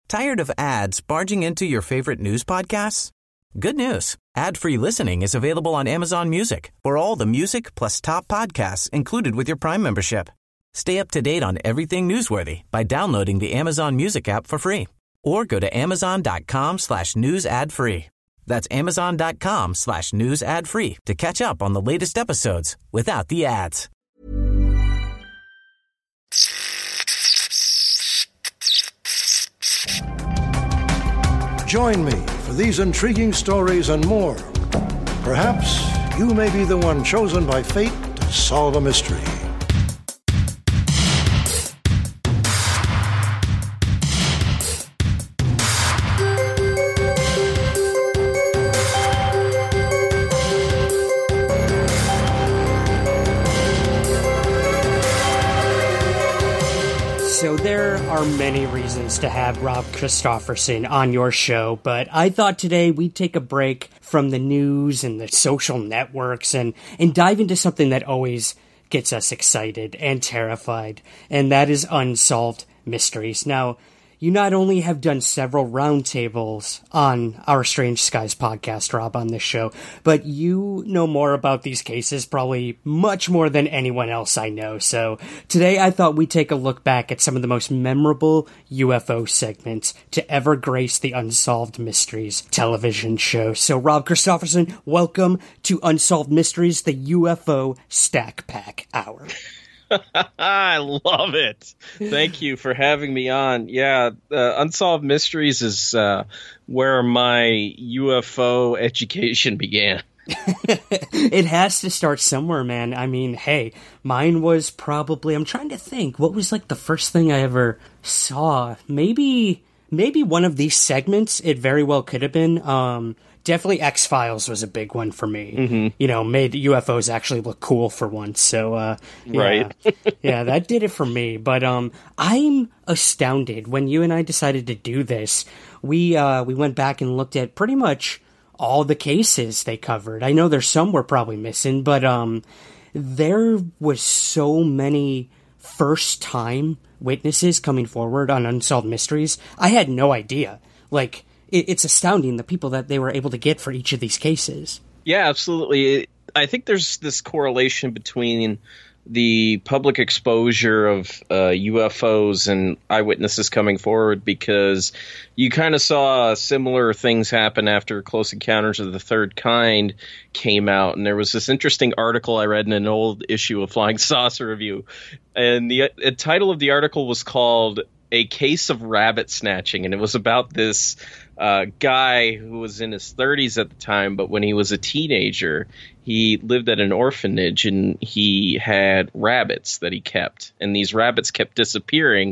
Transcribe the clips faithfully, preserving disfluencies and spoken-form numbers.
Tired of ads barging into your favorite news podcasts? Good news. Ad-free listening is available on Amazon Music for all the music plus top podcasts included with your Prime membership. Stay up to date on everything newsworthy by downloading the Amazon Music app for free or go to amazon.com slash news ad free. That's amazon.com slash news ad free to catch up on the latest episodes without the ads. Join me for these intriguing stories and more. Perhaps you may be the one chosen by fate to solve a mystery. So there are many reasons to have Rob Christofferson on your show, but I thought today we'd take a break from the news and the social networks and, and dive into something that always gets us excited and terrified, and that is unsolved mysteries. Now, you not only have done several roundtables on our Strange Skies podcast, Rob, on this show, but you know more about these cases, probably much more than anyone else I know. So today I thought we'd take a look back at some of the most memorable U F O segments to ever grace the Unsolved Mysteries television show. So Rob Christofferson, welcome to Unsolved Mysteries, the U F O Stack Pack Hour. I love it. Thank you for having me on. Yeah, uh, Unsolved Mysteries is uh, where my U F O education began. It has to start somewhere, man. I mean, hey, mine was probably, I'm trying to think, what was like the first thing I ever saw? Maybe, maybe one of these segments, it very well could have been. Um, Definitely X-Files was a big one for me. Mm-hmm. You know, made U F Os actually look cool for once. So, uh, yeah, right. yeah, that did it for me. But um, I'm astounded when you and I decided to do this. We uh, we went back and looked at pretty much all the cases they covered. I know there's some we're probably missing, but um, there was so many first-time witnesses coming forward on Unsolved Mysteries. I had no idea. Like, it's astounding the people that they were able to get for each of these cases. Yeah, absolutely. I think there's this correlation between the public exposure of uh, U F Os and eyewitnesses coming forward, because you kind of saw similar things happen after Close Encounters of the Third Kind came out. And there was this interesting article I read in an old issue of Flying Saucer Review. And the, the title of the article was called A Case of Rabbit Snatching. And it was about this uh, guy who was in his thirties at the time, but when he was a teenager, he lived at an orphanage and he had rabbits that he kept. And these rabbits kept disappearing.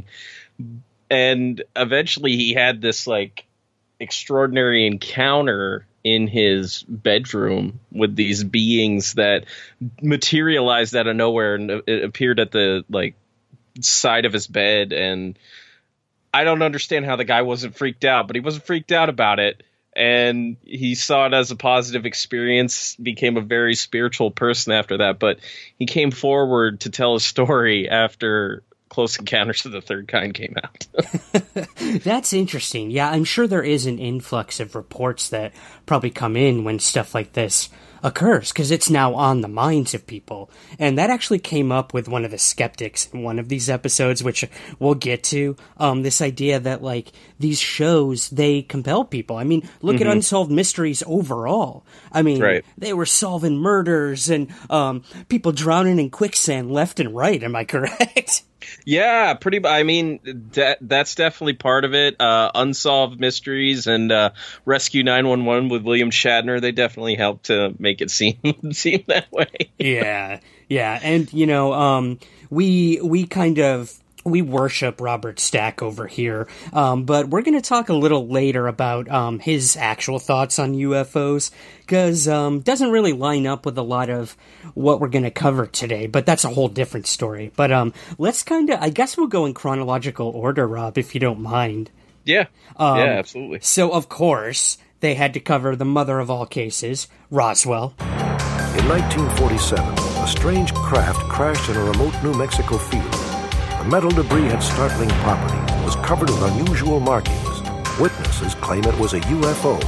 And eventually he had this like extraordinary encounter in his bedroom with these beings that materialized out of nowhere, and it appeared at the like side of his bed. And I don't understand how the guy wasn't freaked out, but he wasn't freaked out about it. And he saw it as a positive experience, became a very spiritual person after that. But he came forward to tell a story after Close Encounters of the Third Kind came out. That's interesting. Yeah, I'm sure there is an influx of reports that probably come in when stuff like this occurs, because it's now on the minds of people. And that actually came up with one of the skeptics in one of these episodes, which we'll get to. Um, this idea that, like, these shows, they compel people. I mean, look mm-hmm. at Unsolved Mysteries overall. I mean, right. They were solving murders and um, people drowning in quicksand left and right. Am I correct? Yeah, pretty. I mean, that that's definitely part of it. Uh, Unsolved Mysteries and uh, Rescue nine one one with William Shatner, they definitely helped to make it seem seem that way. yeah, yeah, and you know, um, we we kind of. We worship Robert Stack over here, um, but we're going to talk a little later about um, his actual thoughts on U F Os, because um, doesn't really line up with a lot of what we're going to cover today, but that's a whole different story. But um, let's kind of, I guess we'll go in chronological order, Rob, if you don't mind. Yeah, um, yeah, absolutely. So, of course, they had to cover the mother of all cases, Roswell. In nineteen forty-seven, a strange craft crashed in a remote New Mexico field. The metal debris had startling properties and was covered with unusual markings. Witnesses claim it was a U F O.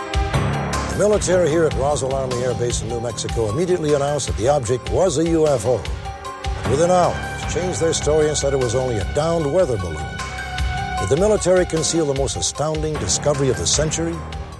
The military here at Roswell Army Air Base in New Mexico immediately announced that the object was a U F O. Within hours, changed their story and said it was only a downed weather balloon. Did the military conceal the most astounding discovery of the century?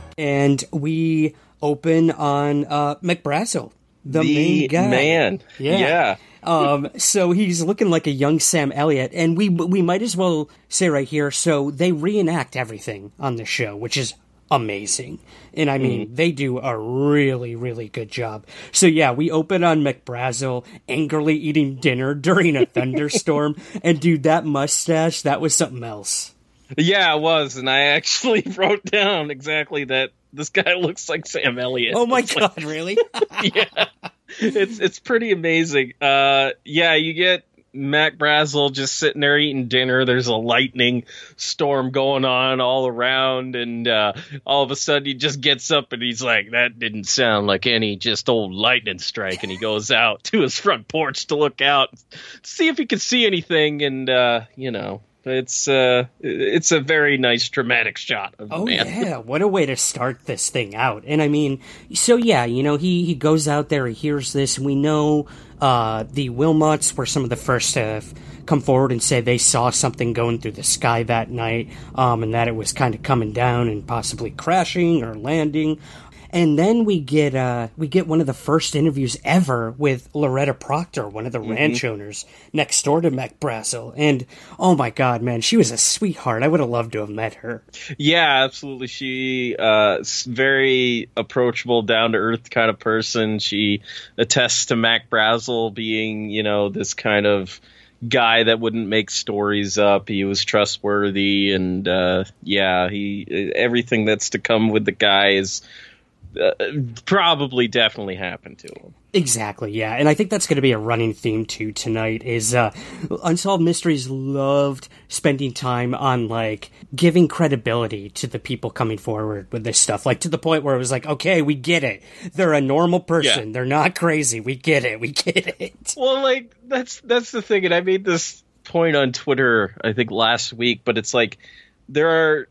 And we open on uh, McBrazel, the, the main guy. man. Yeah. yeah. um, so he's looking like a young Sam Elliott, and we we might as well say right here, so they reenact everything on the show, which is amazing. And I mean, mm. they do a really, really good job. So yeah, we open on McBrazel angrily eating dinner during a thunderstorm, and dude, that mustache, that was something else. Yeah, it was, and I actually wrote down exactly that. This guy looks like Sam Elliott. Oh my it's god, like, really? Yeah. It's it's pretty amazing. Uh, yeah, you get Mac Brazel just sitting there eating dinner. There's a lightning storm going on all around, and uh, all of a sudden he just gets up and he's like, that didn't sound like any just old lightning strike, and he goes out to his front porch to look out, see if he can see anything, and uh, you know, It's uh, it's a very nice dramatic shot of the oh, man. yeah, what a way to start this thing out. And I mean, so yeah, you know, he, he goes out there, he hears this, and we know uh, the Wilmots were some of the first to come forward and say they saw something going through the sky that night, um, and that it was kind of coming down and possibly crashing or landing. And then we get uh, we get one of the first interviews ever with Loretta Proctor, one of the mm-hmm. ranch owners next door to McBrazel. And oh my God, man, she was a sweetheart. I would have loved to have met her. Yeah, absolutely. She uh, very approachable, down to earth kind of person. She attests to McBrazel being, you know, this kind of guy that wouldn't make stories up. He was trustworthy, and uh, yeah, he everything that's to come with the guy is. Uh, probably definitely happened to him. Exactly, yeah. And I think that's going to be a running theme, too, tonight, is uh, Unsolved Mysteries loved spending time on, like, giving credibility to the people coming forward with this stuff. Like, to the point where it was like, okay, we get it. They're a normal person. Yeah. They're not crazy. We get it. We get it. Well, like, that's that's the thing. And I made this point on Twitter, I think, last week. But it's like, there are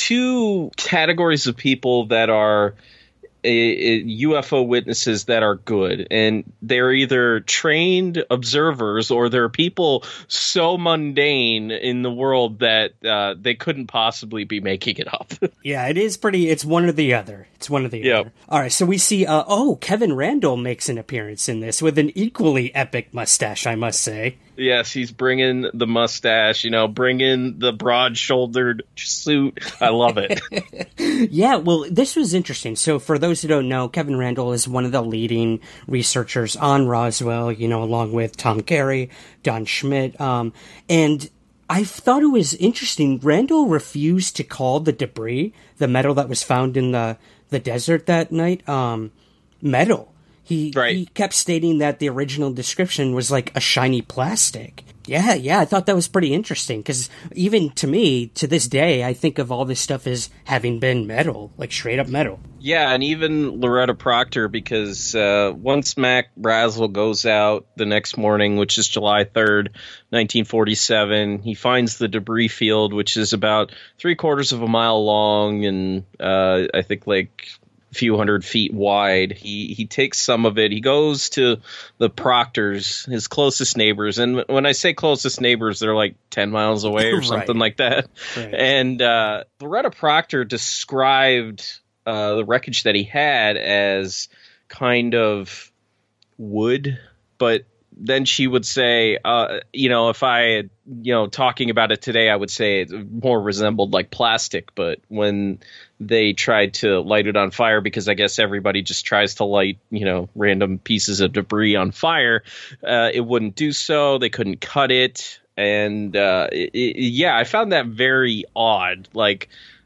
two categories of people that are A, a U F O witnesses that are good, and they're either trained observers or they're people so mundane in the world that uh, they couldn't possibly be making it up. Yeah, it is pretty. It's one or the other. It's one or the yep. other. All right, so we see. Uh, oh, Kevin Randall makes an appearance in this with an equally epic mustache, I must say. Yes, he's bringing the mustache, you know, bringing the broad-shouldered suit. I love it. Yeah, well, this was interesting. So for those who don't know, Kevin Randall is one of the leading researchers on Roswell, you know, along with Tom Carey, Don Schmidt. Um, and I thought it was interesting. Randall refused to call the debris, the metal that was found in the, the desert that night, um, metal. He, right. he kept stating that the original description was like a shiny plastic. Yeah, yeah, I thought that was pretty interesting, because even to me, to this day, I think of all this stuff as having been metal, like straight up metal. Yeah, and even Loretta Proctor, because uh, once Mac Brazel goes out the next morning, which is July third, nineteen forty-seven, he finds the debris field, which is about three quarters of a mile long and uh, I think like few hundred feet wide. He he takes some of it. He goes to the Proctors, his closest neighbors. And when I say closest neighbors, they're like ten miles away or right. something like that. Right. And uh, Loretta Proctor described uh, the wreckage that he had as kind of wood, but then she would say, uh, you know, if I had, you know, talking about it today, I would say it more resembled like plastic. But when they tried to light it on fire, because I guess everybody just tries to light, you know, random pieces of debris on fire, uh, it wouldn't do so. They couldn't cut it. And uh, it, it, yeah, I found that very odd. Like,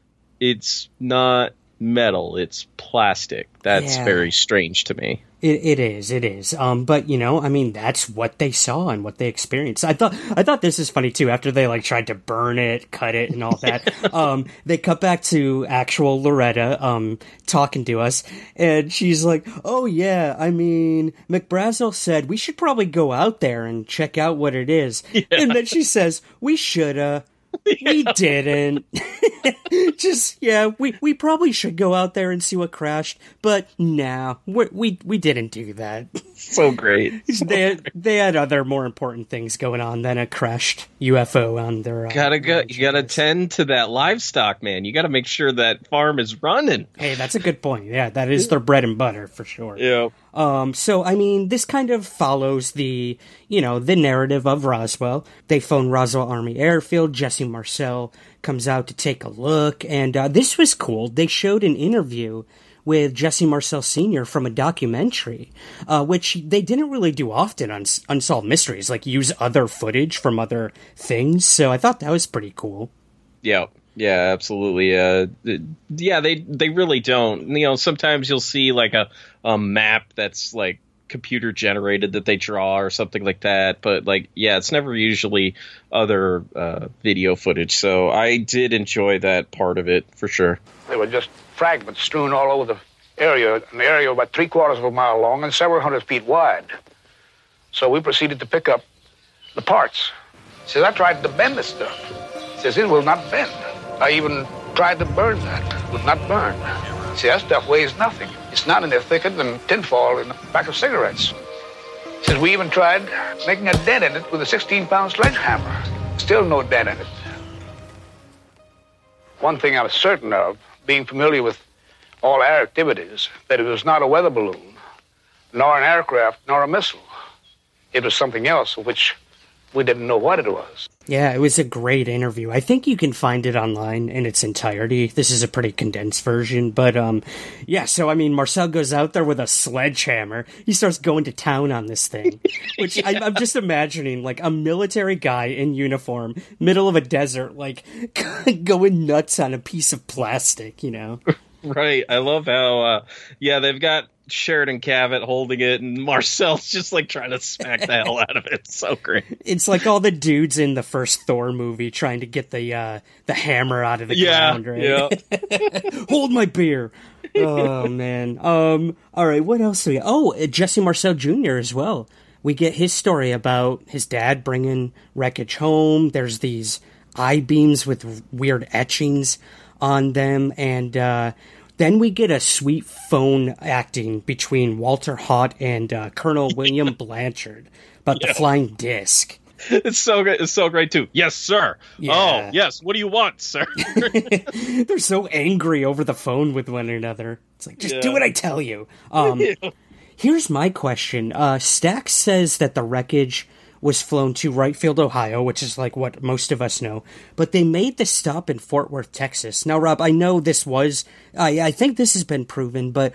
it's not metal, it's plastic. That's yeah. very strange to me. It, it is, it is. Um, but you know, I mean, that's what they saw and what they experienced. I thought, I thought this is funny too. After they like tried to burn it, cut it, and all that, um, they cut back to actual Loretta, um, talking to us, and she's like, "Oh yeah, I mean, McBrazel said we should probably go out there and check out what it is." Yeah. And then she says, "We shoulda." We didn't. Just, yeah, we, we probably should go out there and see what crashed, but nah, we we, we didn't do that. So great. So they, great. they had other more important things going on than a crashed U F O on their... Uh, gotta go. You gotta tend to that livestock, man. You gotta make sure that farm is running. Hey, that's a good point. Yeah, that is their bread and butter, for sure. Yeah. Um, so, I mean, this kind of follows the, you know, the narrative of Roswell. They phone Roswell Army Airfield. Jesse Marcel comes out to take a look. And uh, this was cool. They showed an interview with Jesse Marcel Senior from a documentary, uh, which they didn't really do often on Unsolved Mysteries, like use other footage from other things. So I thought that was pretty cool. Yeah. Yeah, absolutely. Uh, yeah, they they really don't. You know, sometimes you'll see like a, a map that's like computer generated that they draw or something like that. But like, yeah, it's never usually other uh, video footage. So I did enjoy that part of it for sure. They were just fragments strewn all over the area, an area about three quarters of a mile long and several hundred feet wide. So we proceeded to pick up the parts. He says, I tried to bend this stuff. He says, it will not bend. I even tried to burn that. It would not burn. See, that stuff weighs nothing. It's not any thicker than tinfoil in the back of cigarettes. He says, we even tried making a dent in it with a sixteen-pound sledgehammer. Still no dent in it. One thing I was certain of, being familiar with all air activities, that it was not a weather balloon, nor an aircraft, nor a missile. It was something else, which we didn't know what it was. Yeah, it was a great interview. I think you can find it online in its entirety. This is a pretty condensed version, but um, yeah, so I mean, Marcel goes out there with a sledgehammer. He starts going to town on this thing, which yeah. I, I'm just imagining, like, a military guy in uniform, middle of a desert, like, going nuts on a piece of plastic, you know? Right. I love how, uh, yeah, they've got Sheridan Cavett holding it, and Marcel's just like trying to smack the hell out of it. It's so great. It's like all the dudes in the first Thor movie trying to get the uh, the hammer out of the yeah, ground, right? Yeah. Hold my beer. Oh man. Um. All right. What else do we? Oh, Jesse Marcel Junior as well. We get his story about his dad bringing wreckage home. There's these I-beams with weird etchings on them, and uh, then we get a sweet phone acting between Walter Haut and uh, Colonel William Blanchard about yeah. the flying disc. It's so good. It's so great too. Yes, sir. Yeah. Oh, yes. What do you want, sir? They're so angry over the phone with one another. It's like, just yeah. do what I tell you. Um, yeah. Here's my question. Uh, Stax says that the wreckage was flown to Wright Field, Ohio, which is like what most of us know. But they made the stop in Fort Worth, Texas. Now, Rob, I know this was, I, I think this has been proven, but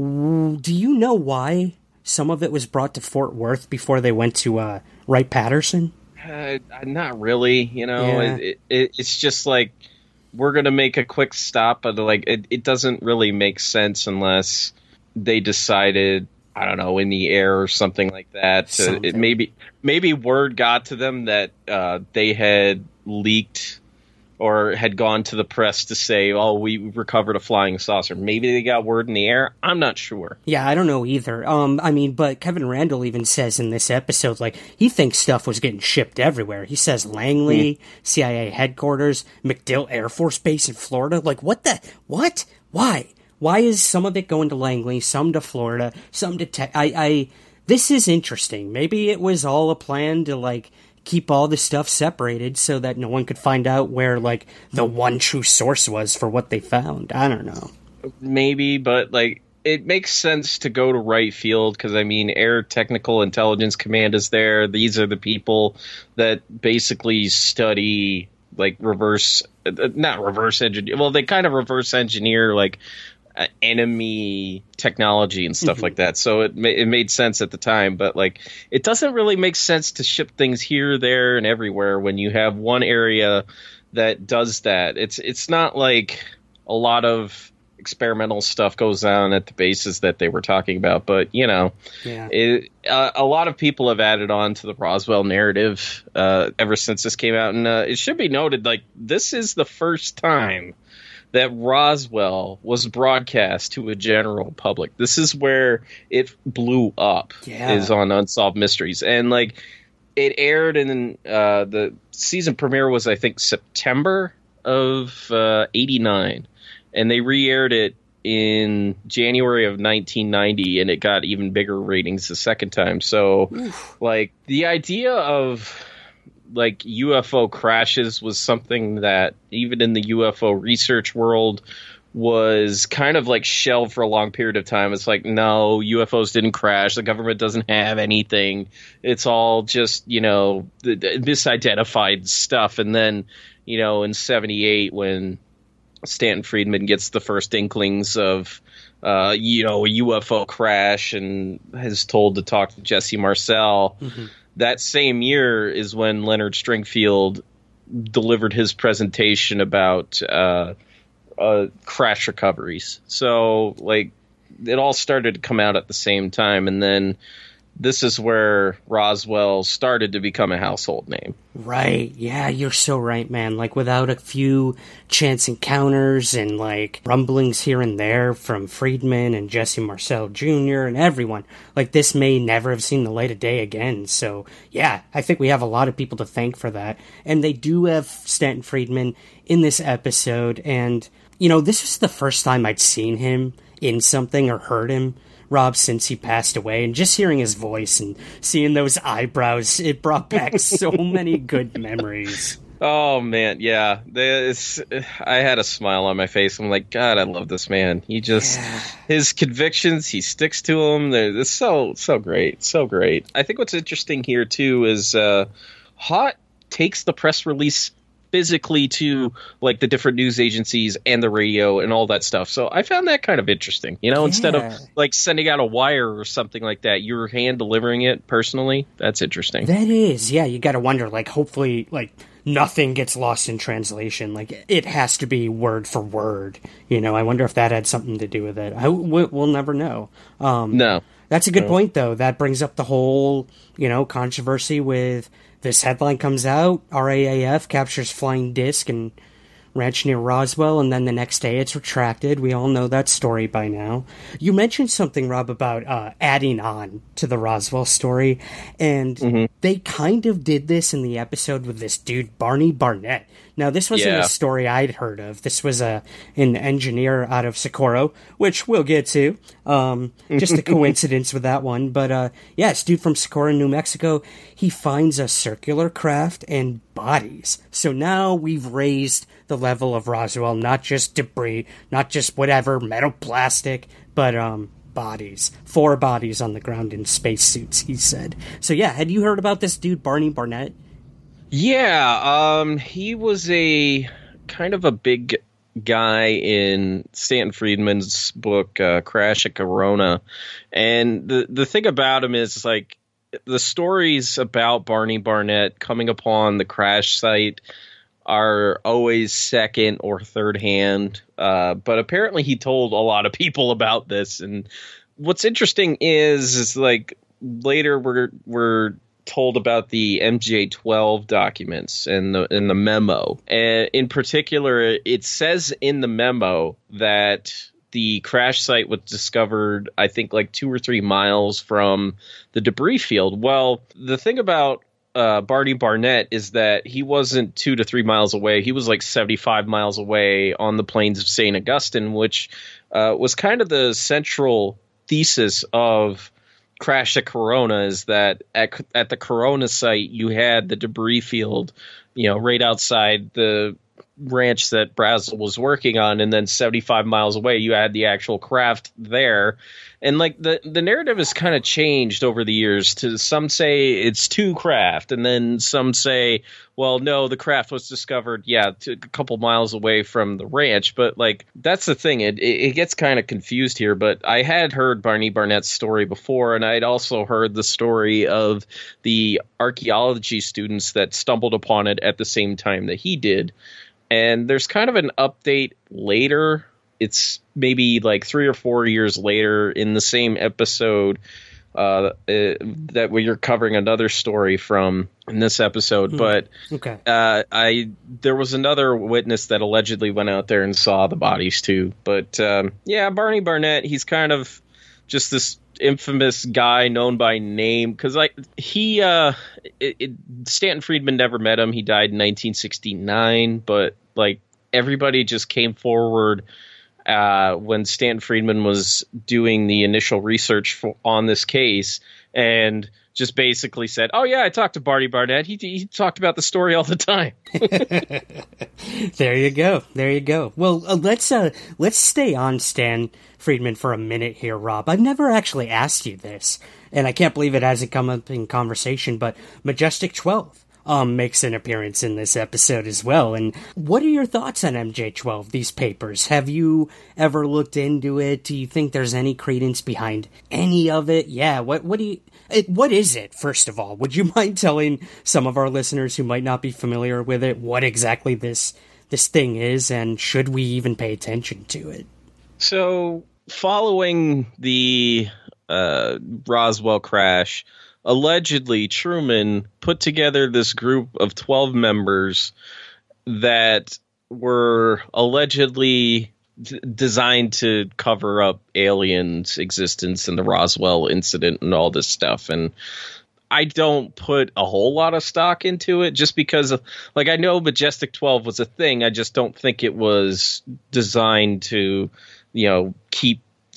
w- do you know why some of it was brought to Fort Worth before they went to uh, Wright-Patterson? Uh, not really. You know, Yeah. it, it, it's just like, we're going to make a quick stop, but like, it, it doesn't really make sense unless they decided, I don't know, in the air or something like that. To, Something. it maybe maybe word got to them that uh, they had leaked or had gone to the press to say, "Oh, we recovered a flying saucer." Maybe they got word in the air. I'm not sure. Yeah, I don't know either. Um, I mean, but Kevin Randall even says in this episode, like, he thinks stuff was getting shipped everywhere. He says Langley, mm. C I A headquarters, MacDill Air Force Base in Florida. Like, what the? What? Why? Why is some of it going to Langley, some to Florida, some to Texas? I, I, this is interesting. Maybe it was all a plan to, like, keep all the stuff separated so that no one could find out where, like, the one true source was for what they found. I don't know. Maybe, but, like, it makes sense to go to Wright Field because, I mean, Air Technical Intelligence Command is there. These are the people that basically study, like, reverse, uh, not reverse engineer. Well, they kind of reverse engineer, like, Uh, enemy technology and stuff mm-hmm. like that. So it ma- it made sense at the time, but like it doesn't really make sense to ship things here, there, and everywhere when you have one area that does that. It's it's not like a lot of experimental stuff goes on at the bases that they were talking about, but you know, yeah. it, uh, a lot of people have added on to the Roswell narrative uh, ever since this came out, and uh, it should be noted, like this is the first time that Roswell was broadcast to a general public. This is where it blew up, yeah. is on Unsolved Mysteries. And, like, it aired in uh, the season premiere was, I think, September of uh, eighty-nine, and they re-aired it in January of nineteen ninety, and it got even bigger ratings the second time. So, Oof. like, the idea of like U F O crashes was something that even in the U F O research world was kind of like shelved for a long period of time. It's like, no, U F Os didn't crash. The government doesn't have anything. It's all just, you know, the, the misidentified stuff. And then, you know, in seventy-eight, when Stanton Friedman gets the first inklings of, uh, you know, a U F O crash and is told to talk to Jesse Marcel. Mm-hmm. That same year is when Leonard Stringfield delivered his presentation about uh, uh, crash recoveries. So, like, it all started to come out at the same time, and then this is where Roswell started to become a household name. Right. Yeah, you're so right, man. Like, without a few chance encounters and, like, rumblings here and there from Friedman and Jesse Marcel Junior and everyone, like, this may never have seen the light of day again. So, yeah, I think we have a lot of people to thank for that. And they do have Stanton Friedman in this episode. And, you know, this was the first time I'd seen him in something or heard him, Rob, since he passed away, and just hearing his voice and seeing those eyebrows, it brought back so many good memories. Oh, man, yeah. This, I had a smile on my face. I'm like, God, I love this man. He just, yeah. his convictions, he sticks to them. They're, they're so, so great, so great. I think what's interesting here, too, is uh, Haught takes the press release physically to, like, the different news agencies and the radio and all that stuff. So I found that kind of interesting. You know, yeah. Instead of, like, sending out a wire or something like that, you're hand delivering it personally. That's interesting. That is, yeah. You got to wonder, like, hopefully, like, nothing gets lost in translation. Like, it has to be word for word. You know, I wonder if that had something to do with it. I, we'll never know. Um, no. That's a good no. point, though. That brings up the whole, you know, controversy with this headline comes out, R A A F captures flying disc and ranch near Roswell, and then the next day it's retracted. We all know that story by now. You mentioned something, Rob, about uh, adding on to the Roswell story, and mm-hmm. they kind of did this in the episode with this dude, Barney Barnett. Now, this wasn't yeah. a story I'd heard of. This was a an engineer out of Socorro, which we'll get to. Um, just a coincidence with that one. But, uh, yeah, this dude from Socorro, New Mexico, he finds a circular craft and bodies. So now we've raised the level of Roswell, not just debris, not just whatever, metal, plastic, but um, bodies. Four bodies on the ground in spacesuits, he said. So, yeah, had you heard about this dude, Barney Barnett? Yeah, um, he was a kind of a big guy in Stanton Friedman's book, uh, Crash at Corona. And the, the thing about him is, like, the stories about Barney Barnett coming upon the crash site are always second or third hand. Uh, but apparently he told a lot of people about this. And what's interesting is, is like, later we're, we're, told about the M J twelve documents and the in the memo. And in particular, it says in the memo that the crash site was discovered, I think, like two or three miles from the debris field. Well, the thing about uh, Barney Barnett is that he wasn't two to three miles away. He was like seventy-five miles away on the plains of Saint Augustine, which uh, was kind of the central thesis of Crash at Corona, is that at, at the Corona site, you had the debris field, you know, right outside the ranch that Brazel was working on. And then seventy-five miles away, you had the actual craft there. And like the, the narrative has kind of changed over the years. To some say it's two craft, and then some say, well, no, the craft was discovered, yeah, a couple miles away from the ranch. But like, that's the thing. It, it gets kind of confused here. But I had heard Barney Barnett's story before, and I'd also heard the story of the archaeology students that stumbled upon it at the same time that he did. And there's kind of an update later. It's maybe like three or four years later in the same episode uh, uh, that we're covering another story from in this episode. Hmm. But okay. uh, I there was another witness that allegedly went out there and saw the bodies too. But um, yeah, Barney Barnett, he's kind of just this infamous guy known by name, because like he uh it, it, Stanton Friedman never met him. He died in nineteen sixty-nine, but like everybody just came forward uh when Stanton Friedman was doing the initial research for, on this case, and just basically said, oh yeah, I talked to Barney Barnett. He he talked about the story all the time. There you go. There you go. Well, uh, let's uh, let's stay on Stan Friedman for a minute here, Rob. I've never actually asked you this, and I can't believe it hasn't come up in conversation, but Majestic twelve um, makes an appearance in this episode as well. And what are your thoughts on M J twelve, these papers? Have you ever looked into it? Do you think there's any credence behind any of it? Yeah, what what do you... It, what is it, first of all? Would you mind telling some of our listeners who might not be familiar with it what exactly this this thing is, and should we even pay attention to it? So, following the uh, Roswell crash, allegedly Truman put together this group of twelve members that were allegedly d- designed to cover up aliens' existence and the Roswell incident and all this stuff. And I don't put a whole lot of stock into it just because of, like, I know Majestic twelve was a thing. I just don't think it was designed to, you know, keep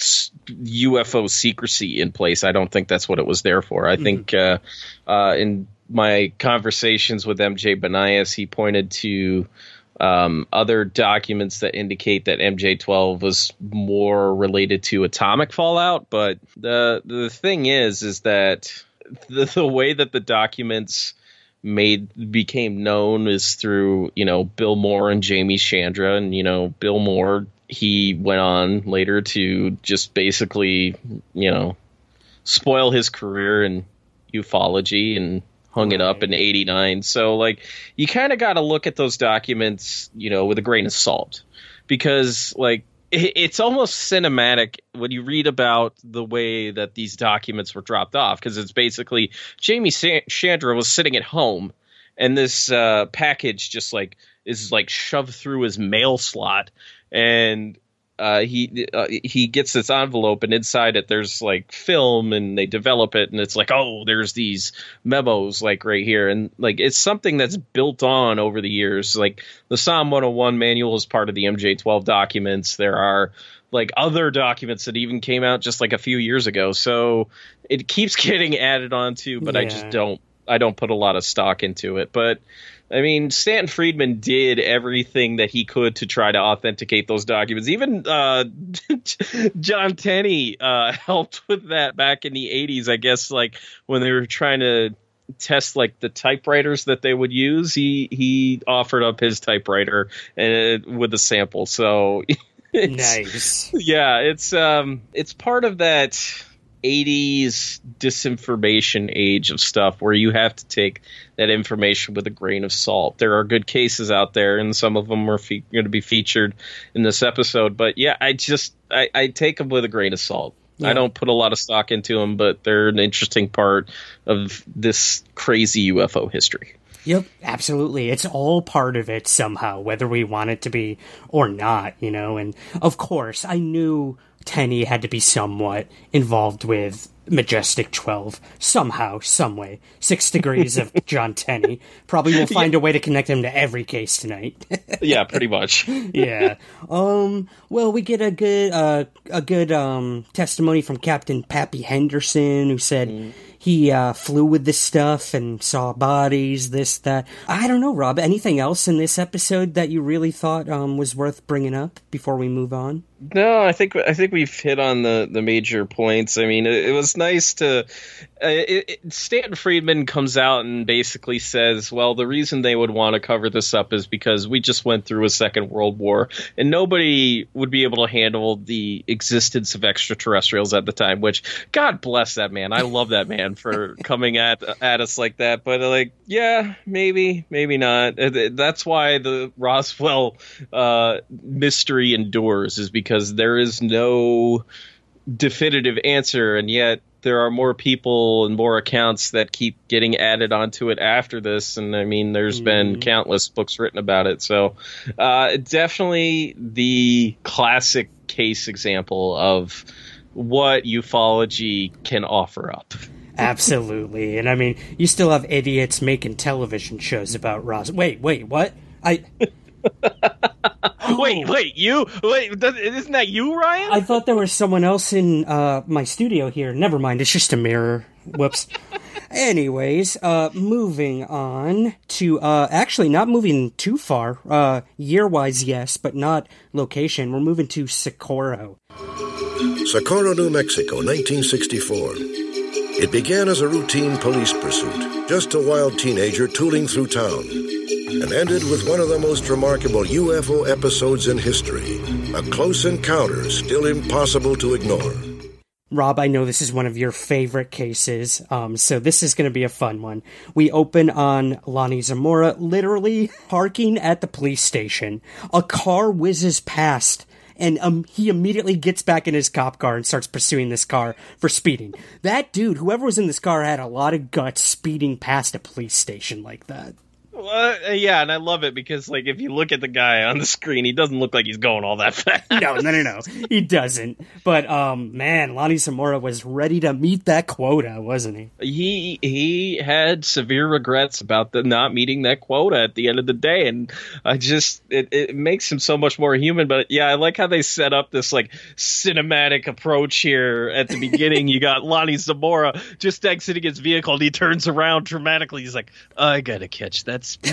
U F O secrecy in place. I don't think that's what it was there for. I mm-hmm. think uh, uh, in my conversations with M J Banias, he pointed to um, other documents that indicate that M J twelve was more related to atomic fallout. But the the thing is, is that the, the way that the documents made became known is through, you know, Bill Moore and Jamie Chandra. And, you know, Bill Moore, he went on later to just basically, you know, spoil his career in ufology and hung it up in eighty-nine. So, like, you kind of got to look at those documents, you know, with a grain of salt, because, like, it, it's almost cinematic when you read about the way that these documents were dropped off, because it's basically Jamie Chandra was sitting at home and this uh, package just like is like shoved through his mail slot, and uh, he uh, he gets this envelope, and inside it there's like film, and they develop it, and it's like, oh, there's these memos like right here, and like it's something that's built on over the years. Like the Psalm one oh one manual is part of the M J twelve documents. There are like other documents that even came out just like a few years ago, so it keeps getting added on to, but yeah. I just don't I don't put a lot of stock into it. But I mean, Stanton Friedman did everything that he could to try to authenticate those documents. Even uh, John Tenney uh, helped with that back in the eighties, I guess, like when they were trying to test like the typewriters that they would use. He he offered up his typewriter and with a sample. So nice. Yeah, it's um it's part of that eighties disinformation age of stuff where you have to take that information with a grain of salt. There are good cases out there, and some of them are fe- going to be featured in this episode. But yeah, I just I, I take them with a grain of salt. Yeah. I don't put a lot of stock into them, but they're an interesting part of this crazy U F O history. Yep, absolutely. It's all part of it somehow, whether we want it to be or not, you know. And of course, I knew Tenney had to be somewhat involved with Majestic twelve somehow, some way. Six Degrees of John Tenney. Probably will find yeah. a way to connect him to every case tonight. Yeah, pretty much. Yeah. Um. Well, we get a good, uh, a good um testimony from Captain Pappy Henderson, who said mm. he uh, flew with this stuff and saw bodies, this, that. I don't know, Rob. Anything else in this episode that you really thought um was worth bringing up before we move on? No, I think I think we've hit on the, the major points. I mean, it, it was nice to. Uh, it, it, Stanton Friedman comes out and basically says, well, the reason they would want to cover this up is because we just went through a Second World War, and nobody would be able to handle the existence of extraterrestrials at the time, which, God bless that man. I love that man for coming at at us like that. But, like, yeah, maybe, maybe not. That's why the Roswell uh, mystery endures, is because because there is no definitive answer, and yet there are more people and more accounts that keep getting added onto it after this. And I mean, there's mm-hmm. been countless books written about it. So uh, definitely the classic case example of what ufology can offer up. Absolutely. And I mean, you still have idiots making television shows about Roswell. Wait, wait, what? I... Wait, wait, you? Wait, isn't that you, Ryan? I thought there was someone else in uh, my studio here. Never mind, it's just a mirror. Whoops. Anyways, uh, moving on to, uh, actually not moving too far, uh, year-wise, yes, but not location. We're moving to Socorro. Socorro, New Mexico, nineteen sixty-four. It began as a routine police pursuit, just a wild teenager tooling through town, and ended with one of the most remarkable U F O episodes in history, a close encounter still impossible to ignore. Rob, I know this is one of your favorite cases, um, so this is going to be a fun one. We open on Lonnie Zamora literally parking at the police station. A car whizzes past, and um, he immediately gets back in his cop car and starts pursuing this car for speeding. That dude, whoever was in this car, had a lot of guts speeding past a police station like that. Uh, yeah, and I love it because, like, if you look at the guy on the screen, he doesn't look like he's going all that fast. No, no, no, no. He doesn't. But, um, man, Lonnie Zamora was ready to meet that quota, wasn't he? He he had severe regrets about the not meeting that quota at the end of the day, and I just, it, it makes him so much more human. But, yeah, I like how they set up this, like, cinematic approach here at the beginning. You got Lonnie Zamora just exiting his vehicle, and he turns around dramatically. He's like, I gotta catch that speed.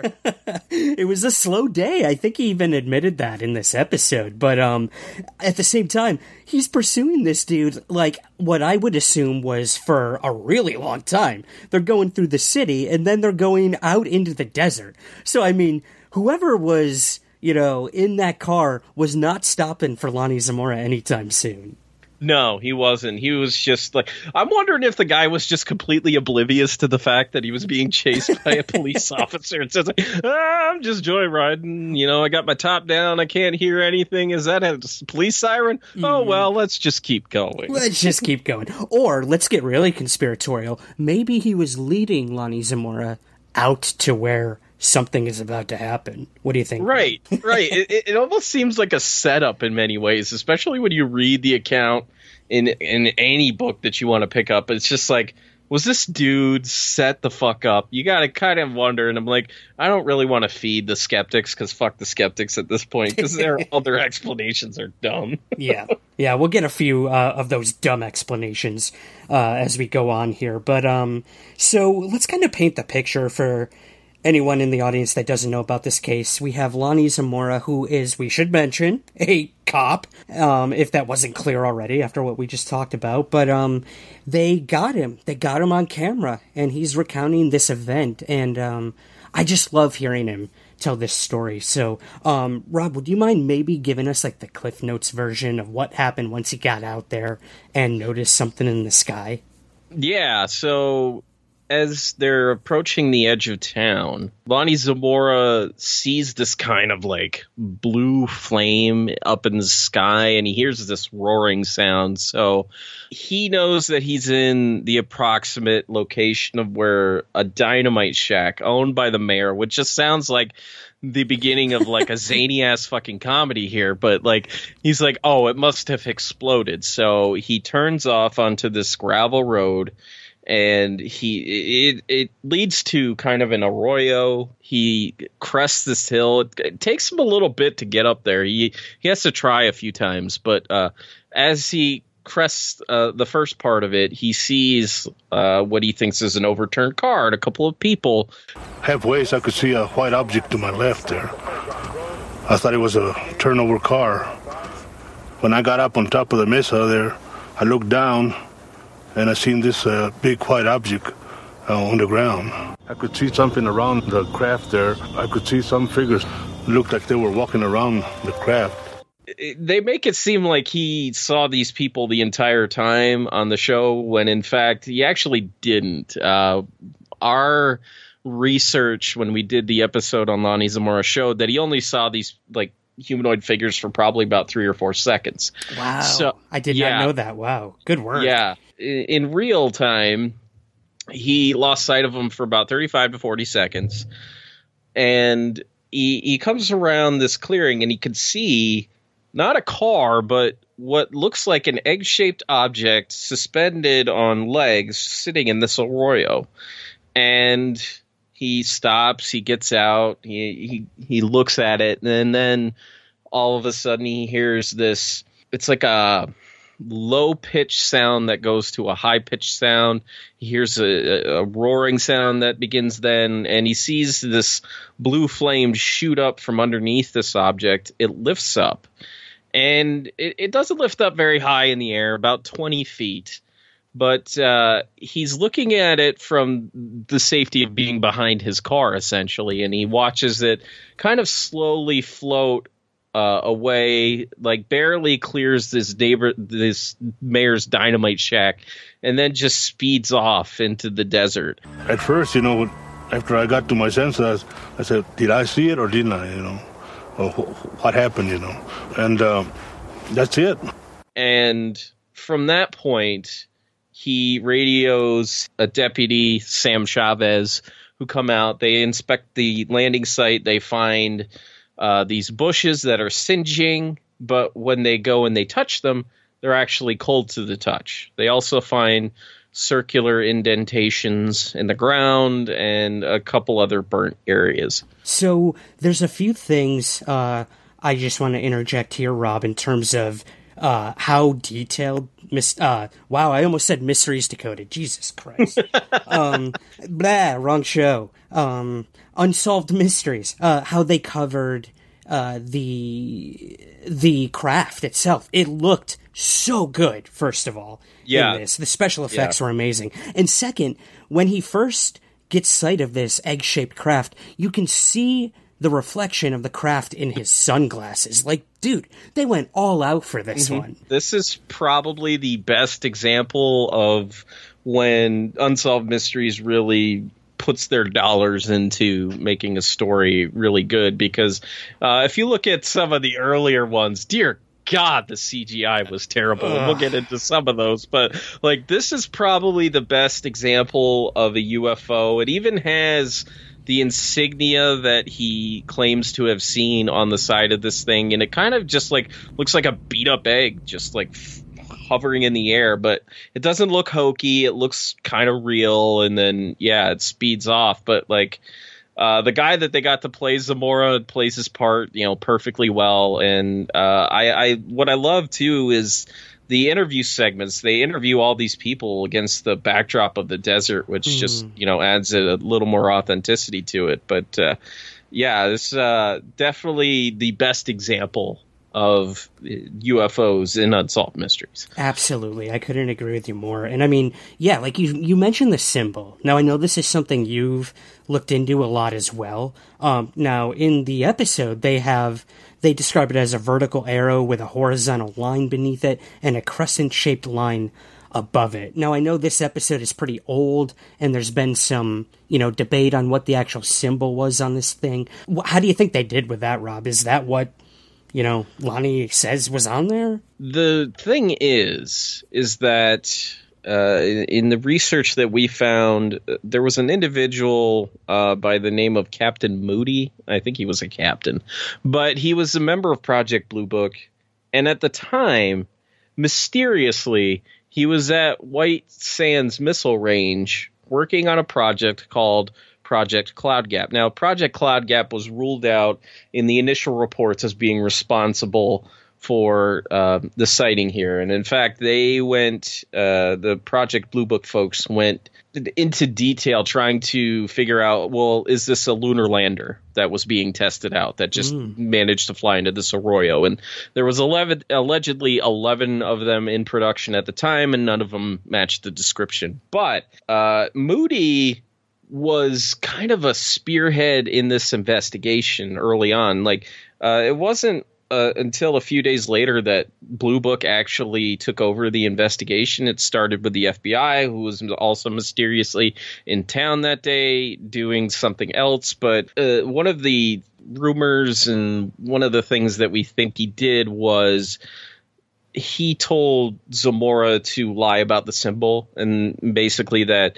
It was a slow day. I think he even admitted that in this episode. But um, at the same time, he's pursuing this dude like what I would assume was for a really long time. They're going through the city, and then they're going out into the desert. So, I mean, whoever was, you know, in that car was not stopping for Lonnie Zamora anytime soon. No, he wasn't. He was just like, I'm wondering if the guy was just completely oblivious to the fact that he was being chased by a police officer and says, like, ah, I'm just joyriding. You know, I got my top down. I can't hear anything. Is that a police siren? Mm. Oh, well, let's just keep going. Let's just keep going. Or let's get really conspiratorial. Maybe he was leading Lonnie Zamora out to where something is about to happen. What do you think? Right, right. it, it almost seems like a setup in many ways, especially when you read the account in in any book that you want to pick up. It's just like, was this dude set the fuck up? You got to kind of wonder, and I'm like, I don't really want to feed the skeptics, because fuck the skeptics at this point, because their other explanations are dumb. yeah, yeah, we'll get a few uh, of those dumb explanations uh, as we go on here. But um, so let's kind of paint the picture for anyone in the audience that doesn't know about this case. We have Lonnie Zamora, who is, we should mention, a cop, um, if that wasn't clear already after what we just talked about. But um, they got him. They got him on camera, and he's recounting this event. And um, I just love hearing him tell this story. So, um, Rob, would you mind maybe giving us like the Cliff Notes version of what happened once he got out there and noticed something in the sky? Yeah, so as they're approaching the edge of town, Lonnie Zamora sees this kind of like blue flame up in the sky, and he hears this roaring sound. So he knows that he's in the approximate location of where a dynamite shack owned by the mayor, which just sounds like the beginning of like a zany ass fucking comedy here. But like, he's like, oh, it must have exploded. So he turns off onto this gravel road, and he it it leads to kind of an arroyo. He crests this hill. It, it takes him a little bit to get up there. He he has to try a few times, but uh, as he crests uh, the first part of it, he sees uh, what he thinks is an overturned car and a couple of people. Halfway, I could see a white object to my left there. I thought it was a turnover car. When I got up on top of the mesa there, I looked down, and I seen this uh, big white object uh, on the ground. I could see something around the craft there. I could see some figures looked like they were walking around the craft. They make it seem like he saw these people the entire time on the show, when in fact he actually didn't. Uh, our research when we did the episode on Lonnie Zamora showed that he only saw these like humanoid figures for probably about three or four seconds. Wow. So, I did yeah. not know that. Wow. Good work. Yeah. In real time, he lost sight of them for about thirty-five to forty seconds. And he, he comes around this clearing, and he could see not a car, but what looks like an egg-shaped object suspended on legs sitting in this arroyo. And he stops, he gets out, he, he, he looks at it, and then all of a sudden he hears this, it's like a low-pitched sound that goes to a high-pitched sound. He hears a, a roaring sound that begins then, and he sees this blue flame shoot up from underneath this object. It lifts up, and it, it doesn't lift up very high in the air, about twenty feet. But uh, he's looking at it from the safety of being behind his car, essentially, and he watches it kind of slowly float Uh, away, like barely clears this neighbor, this mayor's dynamite shack, and then just speeds off into the desert. At first, you know, after I got to my senses, I said, "Did I see it or didn't I?" You know, or what happened? You know, and uh, that's it. And from that point, he radios a deputy, Sam Chavez, who come out. They inspect the landing site. They find Uh, these bushes that are singeing, but when they go and they touch them, they're actually cold to the touch. They also find circular indentations in the ground and a couple other burnt areas. So there's a few things uh, I just want to interject here, Rob, in terms of uh, how detailed... Mis- uh, wow, I almost said Mysteries Decoded. Jesus Christ. um, blah, wrong show. Um, Unsolved Mysteries. Uh, how they covered uh, the the craft itself. It looked so good, first of all. Yeah. In this. The special effects yeah. were amazing. And second, when he first gets sight of this egg-shaped craft, you can see the reflection of the craft in his sunglasses. Like, dude, they went all out for this mm-hmm. one. This is probably the best example of when Unsolved Mysteries really puts their dollars into making a story really good. Because uh, if you look at some of the earlier ones, dear God, the C G I was terrible. And we'll get into some of those. But, like, this is probably the best example of a U F O. It even has the insignia that he claims to have seen on the side of this thing, and it kind of just like looks like a beat up egg, just like f- hovering in the air, but it doesn't look hokey. It looks kind of real, and then yeah, it speeds off. But like uh, the guy that they got to play Zamora plays his part, you know, perfectly well. And uh, I, I what I love too is the interview segments. They interview all these people against the backdrop of the desert, which mm. just, you know, adds a, a little more authenticity to it. But, uh, yeah, this is uh, definitely the best example of U F Os in Unsolved Mysteries. Absolutely. I couldn't agree with you more. And I mean, yeah, like you you mentioned the symbol. Now, I know this is something you've looked into a lot as well. Um, now, in the episode, they have... They describe it as a vertical arrow with a horizontal line beneath it and a crescent-shaped line above it. Now, I know this episode is pretty old, and there's been some, you know, debate on what the actual symbol was on this thing. How do you think they did with that, Rob? Is that what, you know, Lonnie says was on there? The thing is, is that uh, in the research that we found, there was an individual uh, by the name of Captain Moody. I think he was a captain, but he was a member of Project Blue Book. And at the time, mysteriously, he was at White Sands Missile Range working on a project called Project Cloud Gap. Now, Project Cloud Gap was ruled out in the initial reports as being responsible for uh, the sighting here. And in fact, they went, uh, the Project Blue Book folks went into detail trying to figure out, well, is this a lunar lander that was being tested out that just mm. managed to fly into this arroyo? And there was eleven, allegedly eleven of them in production at the time, and none of them matched the description. But uh, Moody was kind of a spearhead in this investigation early on. Like, uh, it wasn't Uh, until a few days later that Blue Book actually took over the investigation. It started with the F B I, who was also mysteriously in town that day doing something else. But uh, one of the rumors and one of the things that we think he did was he told Zamora to lie about the symbol, and basically that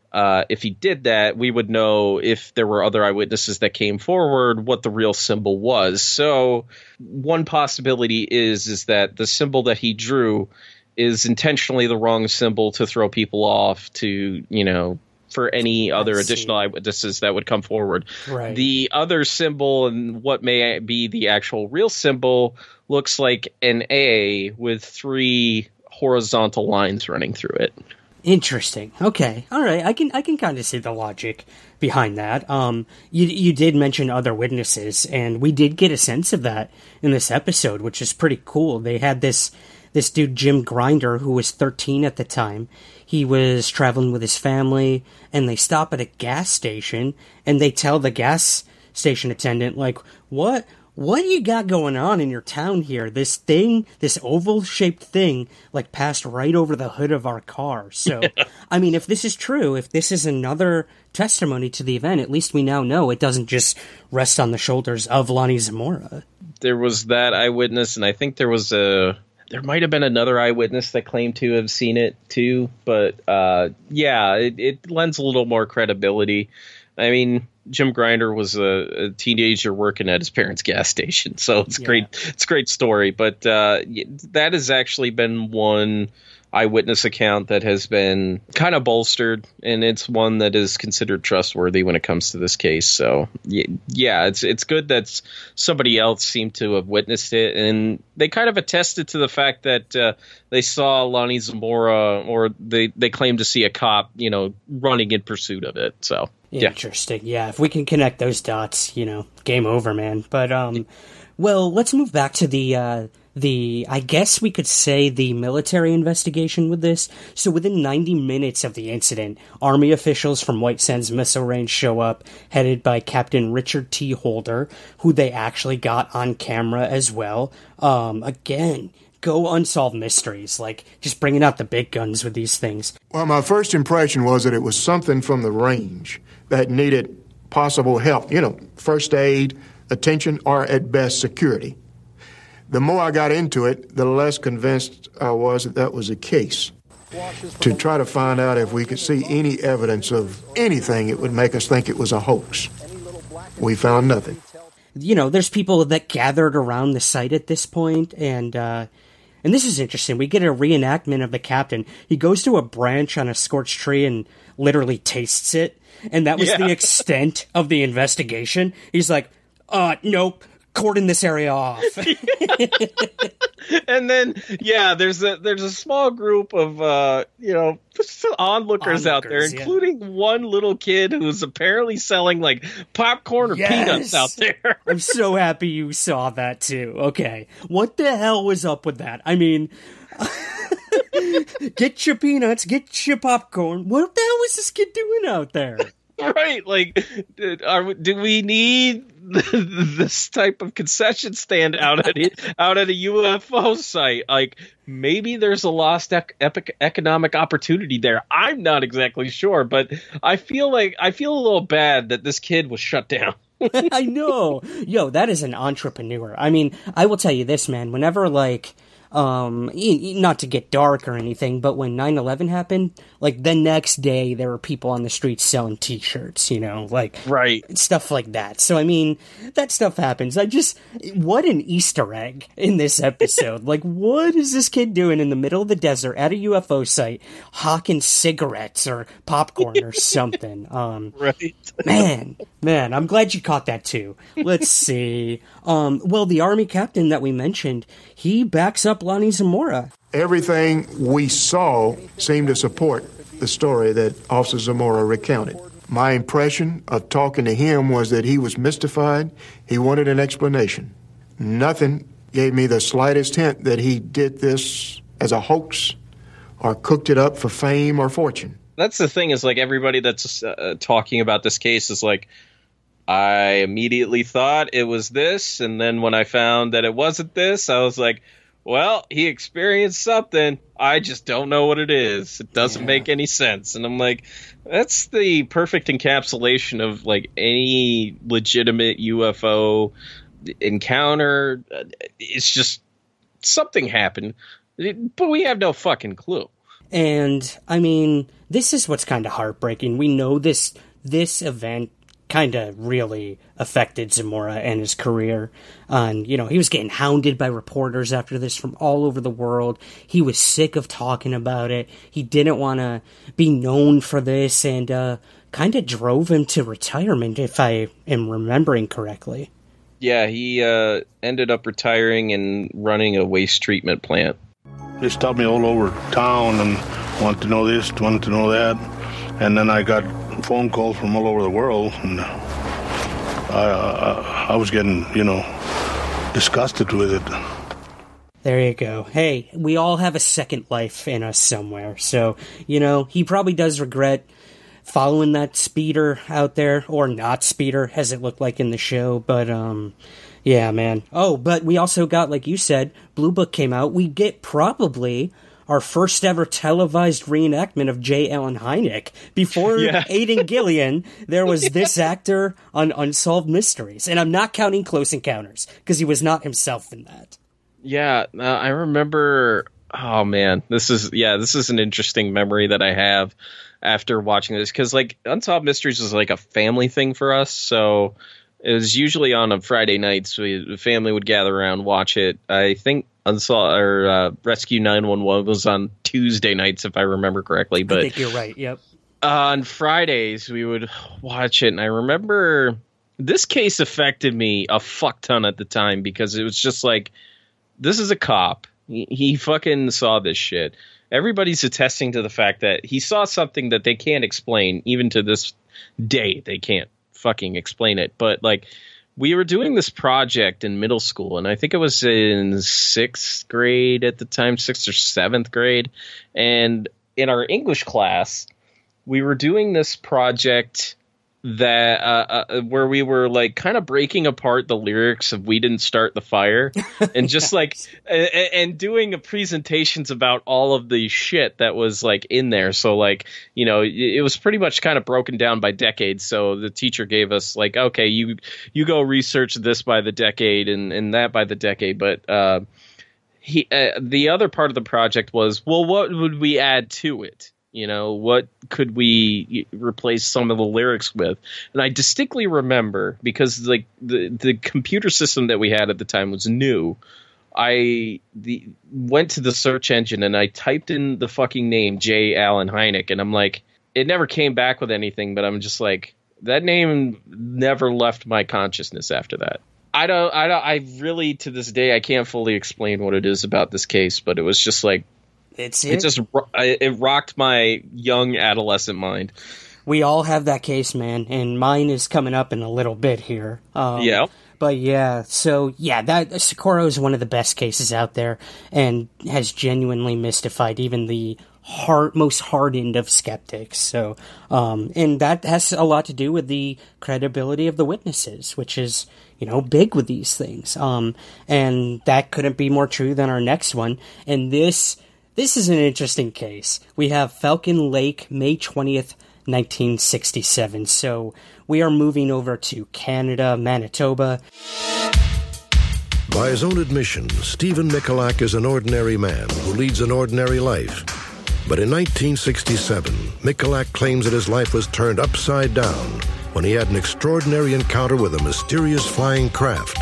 uh, if he did that, we would know if there were other eyewitnesses that came forward what the real symbol was. So one possibility is is that the symbol that he drew is intentionally the wrong symbol to throw people off to, you know, for any other additional eyewitnesses that would come forward. Right. The other symbol and what may be the actual real symbol looks like an A with three horizontal lines running through it. Interesting. Okay. All right. I can I can kind of see the logic behind that. Um, you you did mention other witnesses, and we did get a sense of that in this episode, which is pretty cool. They had this this dude Jim Grinder, who was thirteen at the time. He was traveling with his family, and they stop at a gas station, and they tell the gas station attendant, like, what? What do you got going on in your town here? This thing, this oval-shaped thing, like, passed right over the hood of our car. So, I mean, if this is true, if this is another testimony to the event, at least we now know it doesn't just rest on the shoulders of Lonnie Zamora. There was that eyewitness, and I think there was a... There might have been another eyewitness that claimed to have seen it, too. But, uh, yeah, it, it lends a little more credibility. I mean, Jim Grinder was a, a teenager working at his parents' gas station, so it's yeah. great. It's a great story. But uh, that has actually been one eyewitness account that has been kind of bolstered, and it's one that is considered trustworthy when it comes to this case. So yeah, it's it's good that somebody else seemed to have witnessed it, and they kind of attested to the fact that uh, they saw Lonnie Zamora, or they they claimed to see a cop, you know, running in pursuit of it. So yeah. Interesting. Yeah, if we can connect those dots, you know, game over, man. But um, well, let's move back to the. Uh, The, I guess we could say the military investigation with this. So within ninety minutes of the incident, Army officials from White Sands Missile Range show up, headed by Captain Richard T. Holder, who they actually got on camera as well. Um, again, go unsolved mysteries, like just bringing out the big guns with these things. Well, my first impression was that it was something from the range that needed possible help, you know, first aid, attention, or at best security. The more I got into it, the less convinced I was that that was the case. To try to find out if we could see any evidence of anything it would make us think it was a hoax. We found nothing. You know, there's people that gathered around the site at this point, and uh, and this is interesting. We get a reenactment of the captain. He goes to a branch on a scorched tree and literally tastes it, and that was yeah. the extent of the investigation. He's like, uh, nope. Cordon this area off. And then, yeah, there's a there's a small group of, uh, you know, onlookers, onlookers out there, including yeah. one little kid who's apparently selling, like, popcorn or yes! peanuts out there. I'm so happy you saw that, too. Okay. What the hell was up with that? I mean... Get your peanuts, get your popcorn. What the hell was this kid doing out there? Right, like, are, do we need this type of concession stand out at it, out at a U F O site? Like, maybe there's a lost ec- epic economic opportunity there. I'm not exactly sure, but I feel like I feel a little bad that this kid was shut down. I know, yo, that is an entrepreneur. I mean, I will tell you this, man. Whenever like. Um, not to get dark or anything, but when nine eleven happened, like, the next day there were people on the streets selling t-shirts, you know, like, right, stuff like that. So, I mean, that stuff happens. I just, what an Easter egg in this episode. Like, what is this kid doing in the middle of the desert at a U F O site, hawking cigarettes or popcorn or something? Um, right. man, man, I'm glad you caught that too. Let's see. Um, well, the Army captain that we mentioned, he backs up Lonnie Zamora. Everything we saw seemed to support the story that Officer Zamora recounted. My impression of talking to him was that he was mystified. He wanted an explanation. Nothing gave me the slightest hint that he did this as a hoax or cooked it up for fame or fortune. That's the thing, is like, everybody that's uh, talking about this case is like, I immediately thought it was this, and then when I found that it wasn't this, I was like, well, he experienced something. I just don't know what it is. It doesn't yeah. make any sense. And I'm like, that's the perfect encapsulation of, like, any legitimate U F O encounter. It's just something happened, but we have no fucking clue. And, I mean, this is what's kind of heartbreaking. We know this this event kind of really affected Zamora and his career. Uh, and, you know, he was getting hounded by reporters after this from all over the world. He was sick of talking about it. He didn't want to be known for this, and uh, kind of drove him to retirement, if I am remembering correctly. Yeah, he uh, ended up retiring and running a waste treatment plant. They stopped me all over town and wanted to know this, wanted to know that. And then I got phone calls from all over the world, and I, I, I was getting, you know, disgusted with it. There you go. Hey, we all have a second life in us somewhere. So, you know, he probably does regret following that speeder out there, or not speeder, as it looked like in the show. But, um, yeah, man. Oh, but we also got, like you said, Blue Book came out. We get probably our first ever televised reenactment of J. Allen Hynek. Before yeah. Aidan Gillen, there was yeah. this actor on Unsolved Mysteries. And I'm not counting Close Encounters, because he was not himself in that. Yeah, uh, I remember, oh man, this is, yeah, this is an interesting memory that I have after watching this, because, like, Unsolved Mysteries was like a family thing for us, so it was usually on a Friday nights. We, the family would gather around, watch it. I think Unsolved or uh, Rescue nine one one was on Tuesday nights, if I remember correctly. But I think you're right. Yep. Uh, on Fridays we would watch it, and I remember this case affected me a fuck ton at the time, because it was just like, this is a cop. He, he fucking saw this shit. Everybody's attesting to the fact that he saw something that they can't explain. Even to this day, they can't fucking explain it. But, like, we were doing this project in middle school, and I think it was in sixth grade at the time, sixth or seventh grade. And in our English class, we were doing this project that uh, uh, where we were, like, kind of breaking apart the lyrics of "We Didn't Start the Fire," and just like and, and doing presentations about all of the shit that was, like, in there. So, like, you know, it, it was pretty much kind of broken down by decades. So the teacher gave us, like, okay, you you go research this by the decade and and that by the decade. But uh, he uh, the other part of the project was, well, what would we add to it? You know, what could we replace some of the lyrics with? And I distinctly remember, because, like, the, the computer system that we had at the time was new. I the, went to the search engine and I typed in the fucking name J. Allen Hynek, and I'm like, it never came back with anything, but I'm just like, that name never left my consciousness after that. I don't, I don't, I really, to this day, I can't fully explain what it is about this case, but it was just like, It's it. it just it rocked my young adolescent mind. We all have that case, man, and mine is coming up in a little bit here. Um, yeah. But yeah, so yeah, that Socorro is one of the best cases out there, and has genuinely mystified even the hard, most hardened of skeptics. So, um, and that has a lot to do with the credibility of the witnesses, which is, you know, big with these things. Um, and that couldn't be more true than our next one. And this. This is an interesting case. We have Falcon Lake, May twentieth, nineteen sixty-seven. So we are moving over to Canada, Manitoba. By his own admission, Stephen Michalak is an ordinary man who leads an ordinary life. But in nineteen sixty-seven, Michalak claims that his life was turned upside down when he had an extraordinary encounter with a mysterious flying craft.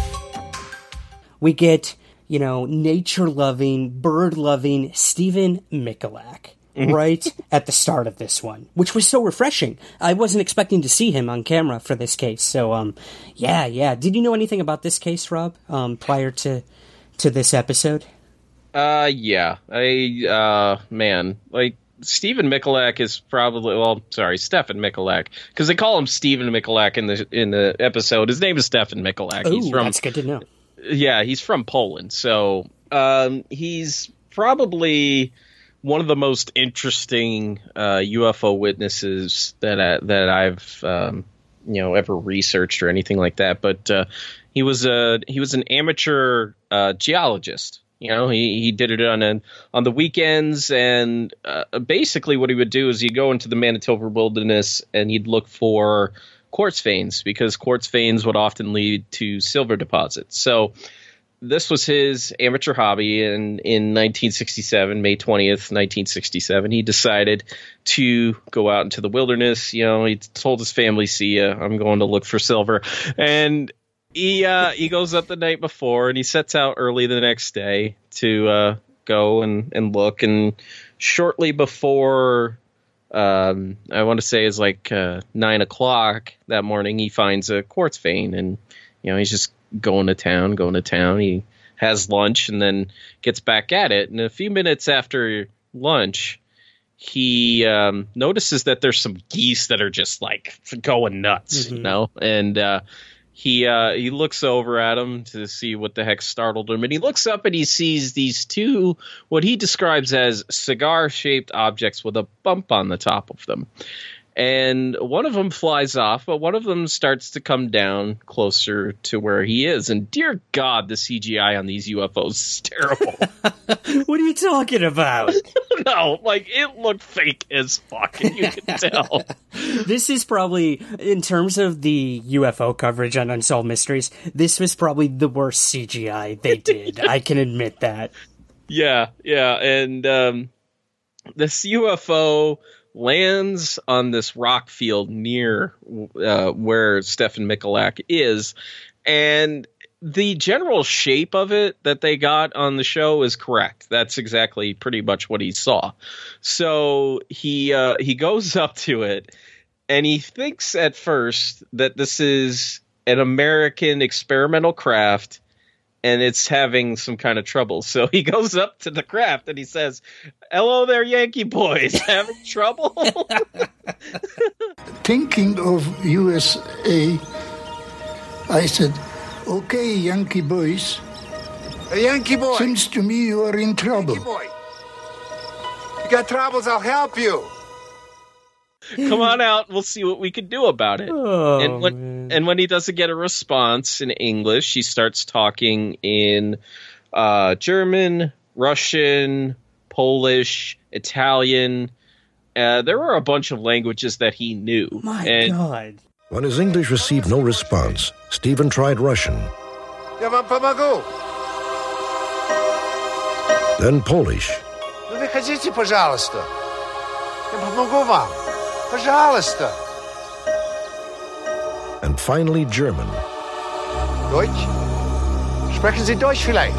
We get, you know, nature-loving, bird-loving Stephen Michalak right at the start of this one, which was so refreshing. I wasn't expecting to see him on camera for this case. So, um, yeah, yeah. Did you know anything about this case, Rob, um, prior to to this episode? Uh, yeah. I, uh, man, like, Stephen Michalak is probably, well, sorry, Stefan Michalak, because they call him Stephen Michalak in the in the episode. His name is Stefan Michalak. Ooh, he's from, that's good to know. Yeah, he's from Poland, so um, he's probably one of the most interesting uh, U F O witnesses that I, that I've um, you know ever researched or anything like that. But uh, he was a he was an amateur uh, geologist. You know, he, he did it on a, on the weekends, and uh, basically what he would do is he'd go into the Manitoba wilderness and he'd look for quartz veins, because quartz veins would often lead to silver deposits. So this was his amateur hobby, and in nineteen sixty-seven, May twentieth, nineteen sixty-seven, he decided to go out into the wilderness. You know, he told his family, see ya, I'm going to look for silver. And he uh, he goes up the night before, and he sets out early the next day to uh, go and, and look. And shortly before, um, I want to say is like uh, nine o'clock that morning, he finds a quartz vein, and you know, he's just going to town, going to town. He has lunch and then gets back at it. And a few minutes after lunch, he um, notices that there's some geese that are just like going nuts, mm-hmm. you know? And uh, he uh, he looks over at them to see what the heck startled him. And he looks up and he sees these two, what he describes as cigar-shaped objects with a bump on the top of them. And one of them flies off, but one of them starts to come down closer to where he is. And dear God, the C G I on these U F Os is terrible. What are you talking about? No, like, it looked fake as fuck, and you can tell. This is probably, in terms of the U F O coverage on Unsolved Mysteries, this was probably the worst C G I they did. I can admit that. Yeah, yeah, and um, this U F O lands on this rock field near uh, where Stephen Michalak is, and the general shape of it that they got on the show is correct. That's exactly pretty much what he saw. So he uh, he goes up to it, and he thinks at first that this is an American experimental craft, and it's having some kind of trouble. So he goes up to the craft and he says, "Hello there, Yankee boys. Having trouble?" Thinking of U S A, I said, "Okay, Yankee boys. Hey, Yankee boy. Seems to me you are in trouble." Yankee boy. You got troubles, I'll help you. Come on out, we'll see what we can do about it. Oh, and when man. and when he doesn't get a response in English, he starts talking in uh, German, Russian, Polish, Italian. Uh, there were a bunch of languages that he knew. My and, God. When his English received no response, Stephen tried Russian, Ja wam pomogу. then Polish, Ну выходите, пожалуйста. Я помогу вам. Пожалуйста. and finally German. Deutsch? Sprechen Sie Deutsch vielleicht?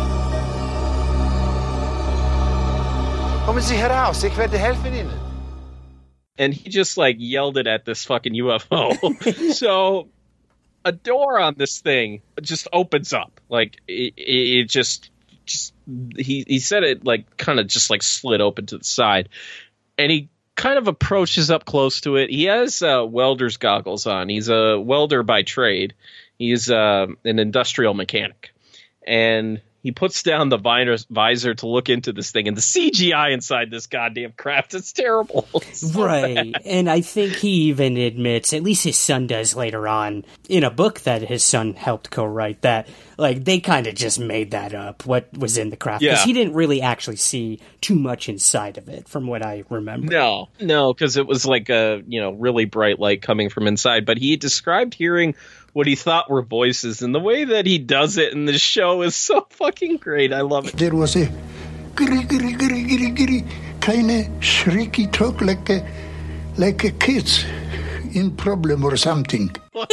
Kommen Sie heraus, ich werde helfen Ihnen. and he just like yelled it at this fucking U F O. So a door on this thing just opens up. Like it, it, it just, just he he said it like kind of just like slid open to the side, and he kind of approaches up close to it. He has uh, welder's goggles on. He's a welder by trade. He's uh, an industrial mechanic, and he puts down the visor, visor to look into this thing, and the C G I inside this goddamn craft is terrible. It's so Right, bad. and I think he even admits, at least his son does later on, in a book that his son helped co-write, that, like, they kind of just made that up, what was in the craft, because Yeah. he didn't really actually see too much inside of it, from what I remember. No, no, because it was like a, you know, really bright light coming from inside. But he described hearing what he thought were voices, and the way that he does it in the show is so fucking great. I love it. There was a giri giri giri giri giri kind of shrieky talk like a like a kids in problem or something.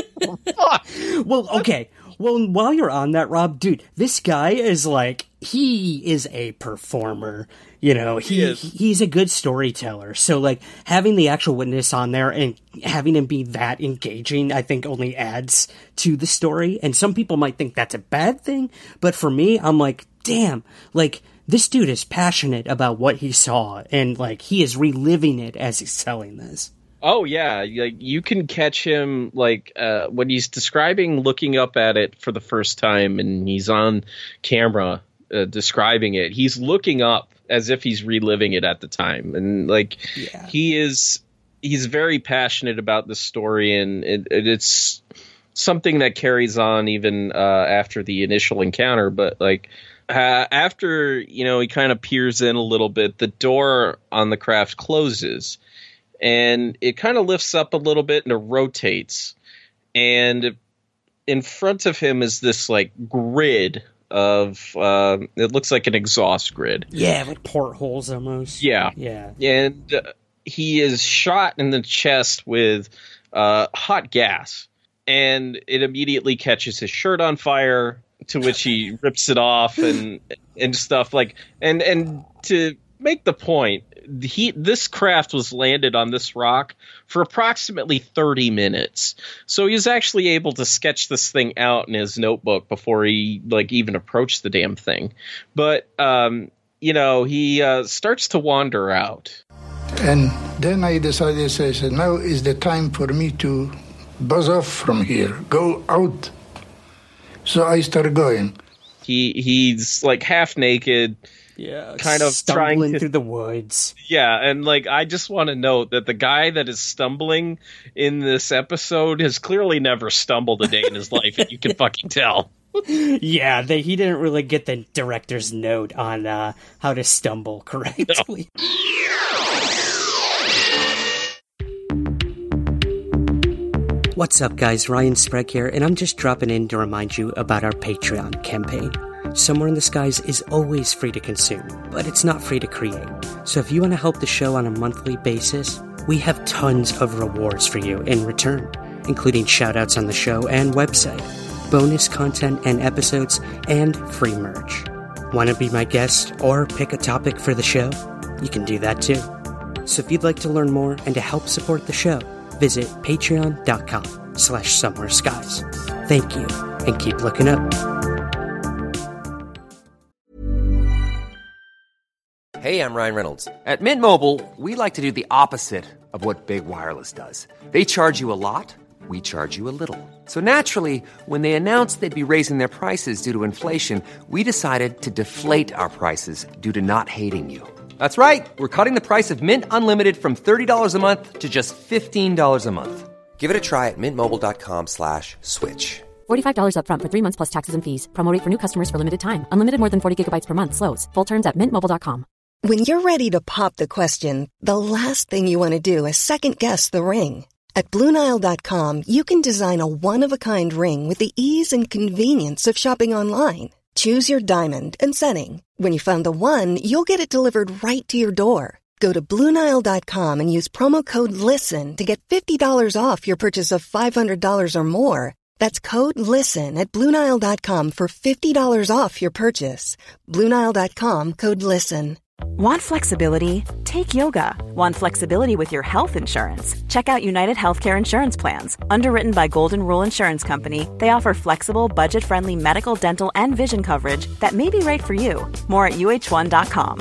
Well, okay. Well, while you're on that, Rob, dude, this guy is like, he is a performer. You know, he, He is. he's a good storyteller. So, like, having the actual witness on there and having him be that engaging, I think only adds to the story. And some people might think that's a bad thing. But for me, I'm like, damn, like, this dude is passionate about what he saw. And, like, he is reliving it as he's telling this. Oh yeah, like you can catch him like uh, when he's describing looking up at it for the first time, and he's on camera uh, describing it. He's looking up as if he's reliving it at the time, and like Yeah. he is, he's very passionate about the story, and it, it, it's something that carries on even uh, after the initial encounter. But like uh, after you know he kind of peers in a little bit, the door on the craft closes. And it kind of lifts up a little bit and it rotates. And in front of him is this like grid of uh, it looks like an exhaust grid. Yeah, like portholes almost. Yeah, yeah, and uh, he is shot in the chest with uh, hot gas, and it immediately catches his shirt on fire. To which he rips it off and and stuff like and and to make the point, he this craft was landed on this rock for approximately thirty minutes. So he was actually able to sketch this thing out in his notebook before he like even approached the damn thing. But um, you know, he uh, starts to wander out. And then I decided, I said, now is the time for me to buzz off from here, go out. So I started going. He he's like half naked, yeah, kind of stumbling trying to, through the woods. Yeah, and like I just want to note that the guy that is stumbling in this episode has clearly never stumbled a day in his life, and you can fucking tell. Yeah, they, he didn't really get the director's note on uh, how to stumble correctly. No. What's up, guys? Ryan Sprague here, and I'm just dropping in to remind you about our Patreon campaign. Somewhere in the Skies is always free to consume, but it's not free to create. So if you want to help the show on a monthly basis, we have tons of rewards for you in return, including shoutouts on the show and website, bonus content and episodes, and free merch. Want to be my guest or pick a topic for the show? You can do that too. So if you'd like to learn more and to help support the show, visit patreon.com slash somewhere skies. Thank you, and keep looking up. Hey, I'm Ryan Reynolds. At Mint Mobile, we like to do the opposite of what Big Wireless does. They charge you a lot, we charge you a little. So naturally, when they announced they'd be raising their prices due to inflation, we decided to deflate our prices due to not hating you. That's right. We're cutting the price of Mint Unlimited from thirty dollars a month to just fifteen dollars a month. Give it a try at mintmobile.com slash switch. forty-five dollars up front for three months plus taxes and fees. Promo rate for new customers for limited time. Unlimited more than forty gigabytes per month. Slows full terms at mint mobile dot com. When you're ready to pop the question, the last thing you want to do is second-guess the ring. At Blue Nile dot com, you can design a one-of-a-kind ring with the ease and convenience of shopping online. Choose your diamond and setting. When you find the one, you'll get it delivered right to your door. Go to Blue Nile dot com and use promo code LISTEN to get fifty dollars off your purchase of five hundred dollars or more. That's code LISTEN at Blue Nile dot com for fifty dollars off your purchase. Blue Nile dot com, code LISTEN. Want flexibility? Take yoga. Want flexibility with your health insurance? Check out United Healthcare Insurance Plans. Underwritten by Golden Rule Insurance Company, they offer flexible, budget-friendly medical, dental, and vision coverage that may be right for you. More at U H one dot com.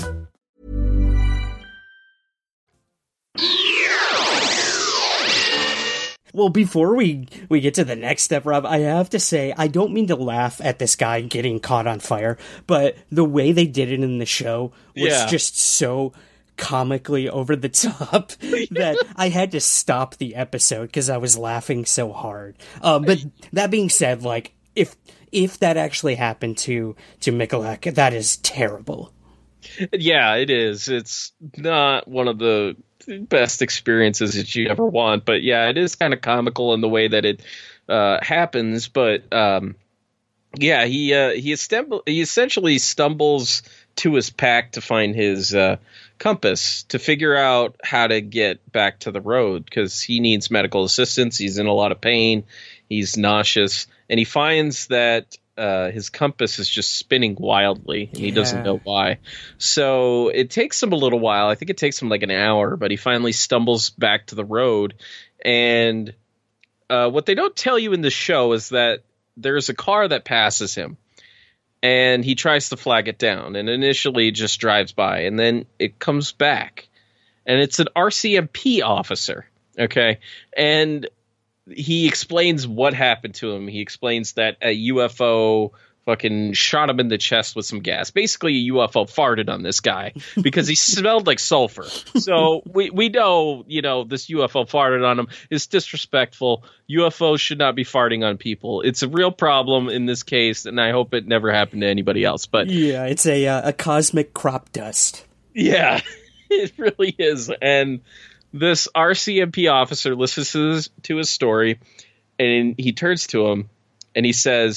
Well, before we, we get to the next step, Rob, I have to say, I don't mean to laugh at this guy getting caught on fire, but the way they did it in the show was yeah. just so comically over the top that I had to stop the episode because I was laughing so hard. Um, but that being said, like, if if that actually happened to, to Michalak, that is terrible. Yeah, it is. It's not one of the best experiences that you ever want, but yeah, it is kind of comical in the way that it uh, happens. But um, yeah, he uh, he, estem- he essentially stumbles to his pack to find his uh, compass to figure out how to get back to the road because he needs medical assistance. He's in a lot of pain. He's nauseous, and he finds that Uh, his compass is just spinning wildly, and he yeah. doesn't know why. So it takes him a little while. I think it takes him like an hour, but he finally stumbles back to the road. And uh, what they don't tell you in the show is that there's a car that passes him, and he tries to flag it down, and initially just drives by, and then it comes back, and it's an R C M P officer. Okay, and he explains what happened to him. He explains that a U F O fucking shot him in the chest with some gas. Basically, a U F O farted on this guy because he smelled like sulfur. So we, we know, you know, this U F O farted on him is disrespectful. U F Os should not be farting on people. It's a real problem in this case, and I hope it never happened to anybody else. But yeah, it's a uh, a cosmic crop dust. Yeah, it really is. And this R C M P officer listens to his, to his story, and he turns to him, and he says,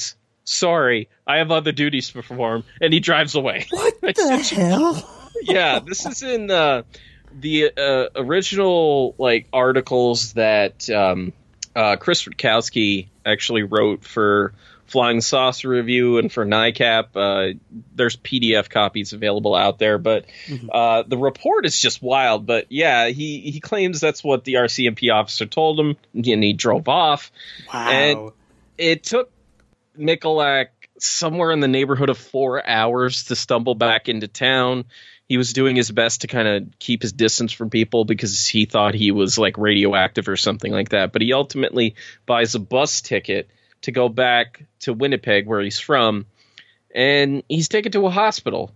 sorry, I have other duties to perform, and he drives away. What the hell? Yeah, this is in uh, the uh, original like articles that um, uh, Chris Rutkowski actually wrote for Flying Saucer Review and for NICAP. Uh, there's P D F copies available out there, but mm-hmm. uh, the report is just wild. But yeah, he, he claims that's what the R C M P officer told him, and he drove off. Wow. And it took Michalak somewhere in the neighborhood of four hours to stumble back into town. He was doing his best to kind of keep his distance from people because he thought he was like radioactive or something like that. But he ultimately buys a bus ticket to go back to Winnipeg, where he's from, and he's taken to a hospital,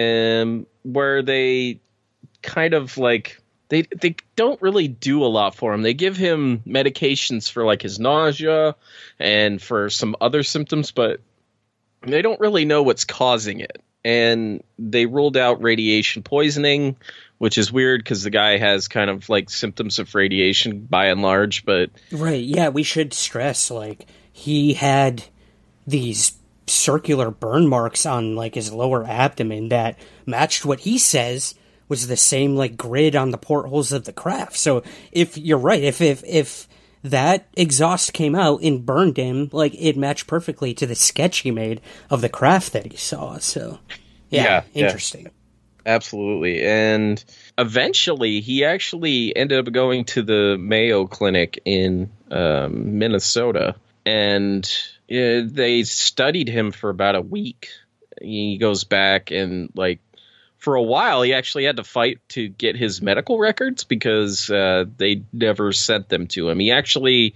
and where they kind of like they they don't really do a lot for him. They give him medications for like his nausea and for some other symptoms, but they don't really know what's causing it. And they ruled out radiation poisoning, which is weird because the guy has kind of like symptoms of radiation by and large. But right, yeah, we should stress like he had these circular burn marks on like his lower abdomen that matched what he says was the same like grid on the portholes of the craft. So if you're right, if if if that exhaust came out and burned him, like it matched perfectly to the sketch he made of the craft that he saw. So yeah, yeah interesting. Yeah. Absolutely. And eventually he actually ended up going to the Mayo Clinic in um, Minnesota, and uh, they studied him for about a week. He goes back and like for a while, he actually had to fight to get his medical records because uh, they never sent them to him. He actually,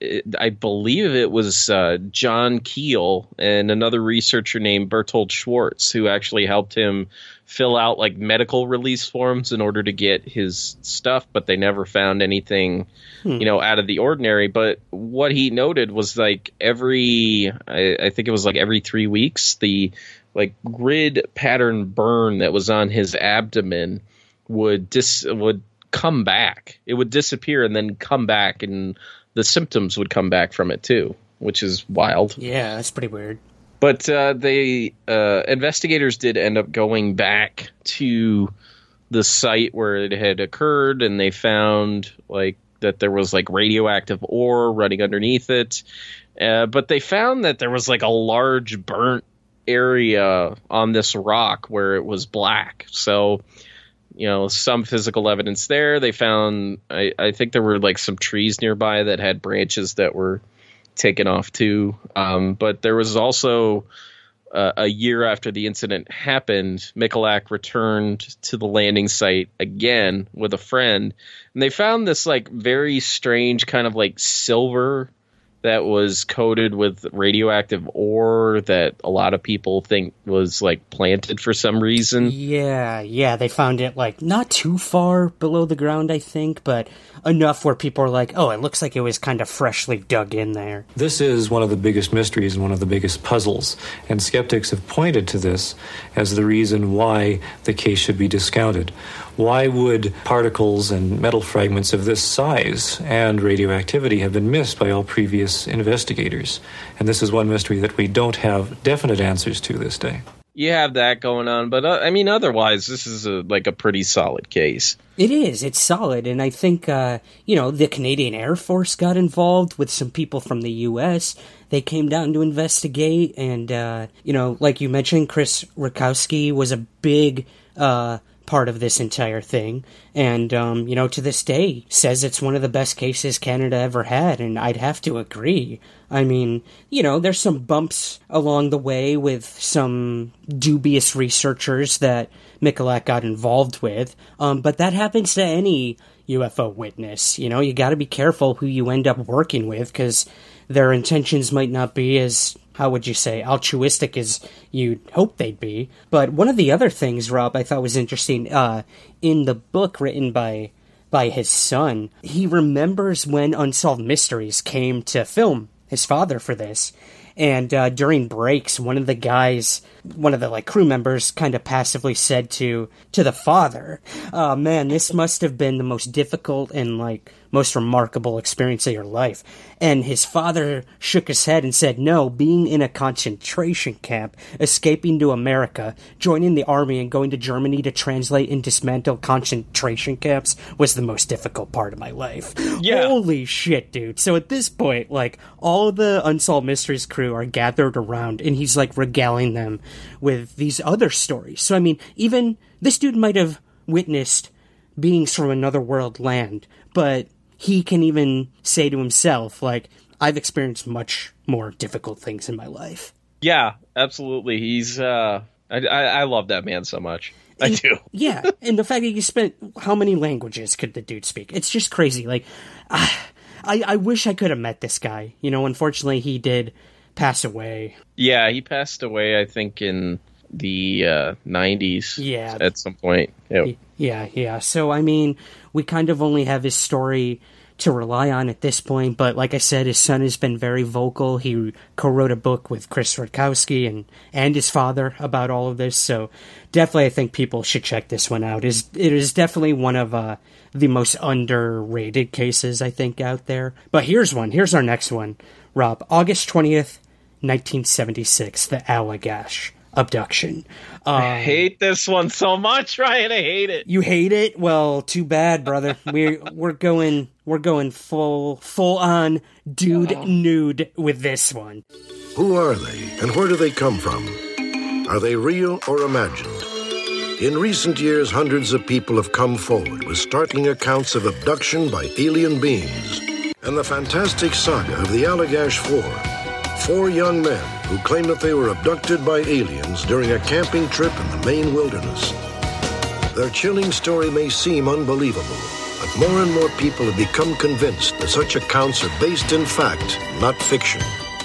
I believe it was uh, John Keel and another researcher named Bertold Schwartz who actually helped him fill out like medical release forms in order to get his stuff, but they never found anything, hmm. you know, out of the ordinary. But what he noted was like every, I, I think it was like every three weeks, the like grid pattern burn that was on his abdomen would dis would come back. It would disappear and then come back, and the symptoms would come back from it too, which is wild. Yeah, that's pretty weird. But uh, they uh, investigators did end up going back to the site where it had occurred, and they found like that there was like radioactive ore running underneath it. Uh, but they found that there was like a large burnt area on this rock where it was black. So, you know, some physical evidence there. They found, I, I think there were like some trees nearby that had branches that were taken off too. Um, but there was also uh, a year after the incident happened, Michalak returned to the landing site again with a friend, and they found this like very strange kind of like silver that was coated with radioactive ore that a lot of people think was like planted for some reason. Yeah, yeah, they found it like not too far below the ground, I think, but enough where people are like, oh, it looks like it was kind of freshly dug in there. This is one of the biggest mysteries and one of the biggest puzzles, and skeptics have pointed to this as the reason why the case should be discounted. Why would particles and metal fragments of this size and radioactivity have been missed by all previous investigators? And this is one mystery that we don't have definite answers to this day. You have that going on, but uh, I mean, otherwise, this is a, like a pretty solid case. It is. It's solid, and I think, uh, you know, the Canadian Air Force got involved with some people from the U S. They came down to investigate, and, uh, you know, like you mentioned, Chris Rutkowski was a big uh part of this entire thing, and um, you know, to this day says it's one of the best cases Canada ever had, and I'd have to agree. I mean, you know, there's some bumps along the way with some dubious researchers that Michalak got involved with, um, but that happens to any U F O witness. You know, you gotta be careful who you end up working with, because their intentions might not be as, how would you say, altruistic as you'd hope they'd be. But one of the other things, Rob, I thought was interesting, uh, in the book written by by his son, he remembers when Unsolved Mysteries came to film his father for this, And uh, during breaks, one of the guys, one of the like crew members, kind of passively said to to the father, "Oh man, this must have been the most difficult and like most remarkable experience of your life." And his father shook his head and said, "No, being in a concentration camp, escaping to America, joining the army, and going to Germany to translate and dismantle concentration camps was the most difficult part of my life." Yeah. Holy shit, dude. So at this point, like, all of the Unsolved Mysteries crew are gathered around, and he's, like, regaling them with these other stories. So, I mean, even this dude might have witnessed beings from another world land, but he can even say to himself, like, I've experienced much more difficult things in my life. Yeah, absolutely. He's, uh, I, I, I love that man so much. I and, do. Yeah, and the fact that you spent, how many languages could the dude speak? It's just crazy. Like, uh, I, I wish I could have met this guy. You know, unfortunately, he did pass away. Yeah, he passed away, I think, in the uh, nineties. Yeah. At some point. Yep. Yeah, yeah. So, I mean, we kind of only have his story to rely on at this point, but like I said, his son has been very vocal. He co-wrote a book with Chris Rutkowski and, and his father about all of this, so definitely I think people should check this one out. It is, it is definitely one of uh, the most underrated cases, I think, out there. But here's one. Here's our next one, Rob. August twentieth, nineteen seventy-six, the Allagash abduction. Um, I hate this one so much, Ryan. I hate it. You hate it? Well, too bad, brother. We're we're going we're going full full on dude oh. nude with this one. Who are they, and where do they come from? Are they real or imagined? In recent years, hundreds of people have come forward with startling accounts of abduction by alien beings and the fantastic saga of the Allagash Four. Four young men who claim that they were abducted by aliens during a camping trip in the Maine wilderness. Their chilling story may seem unbelievable, but more and more people have become convinced that such accounts are based in fact, not fiction.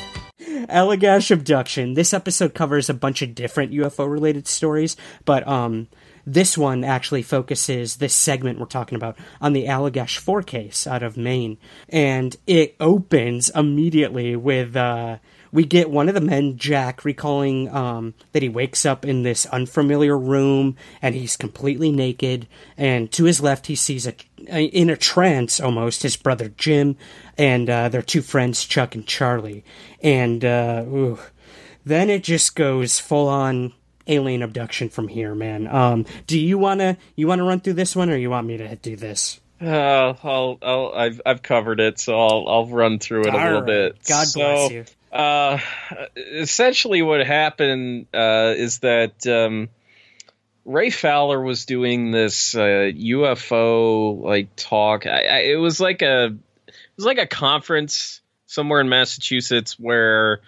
Allagash abduction. This episode covers a bunch of different U F O-related stories, but um, this one actually focuses, this segment we're talking about, on the Allagash Four case out of Maine. And it opens immediately with, uh, we get one of the men, Jack, recalling um, that he wakes up in this unfamiliar room, and he's completely naked, and to his left he sees, a, in a trance almost, his brother Jim, and uh, their two friends, Chuck and Charlie. And uh, ooh, then it just goes full-on alien abduction from here, man. Um, do you wanna you wanna run through this one, or you want me to do this? Uh, I'll, I'll, I've, I've covered it, so I'll, I'll run through it a All little right. bit. God so, bless you. Uh, essentially, what happened uh, is that um, Ray Fowler was doing this uh, U F O like talk. I, I, it was like a, it was like a conference somewhere in Massachusetts where.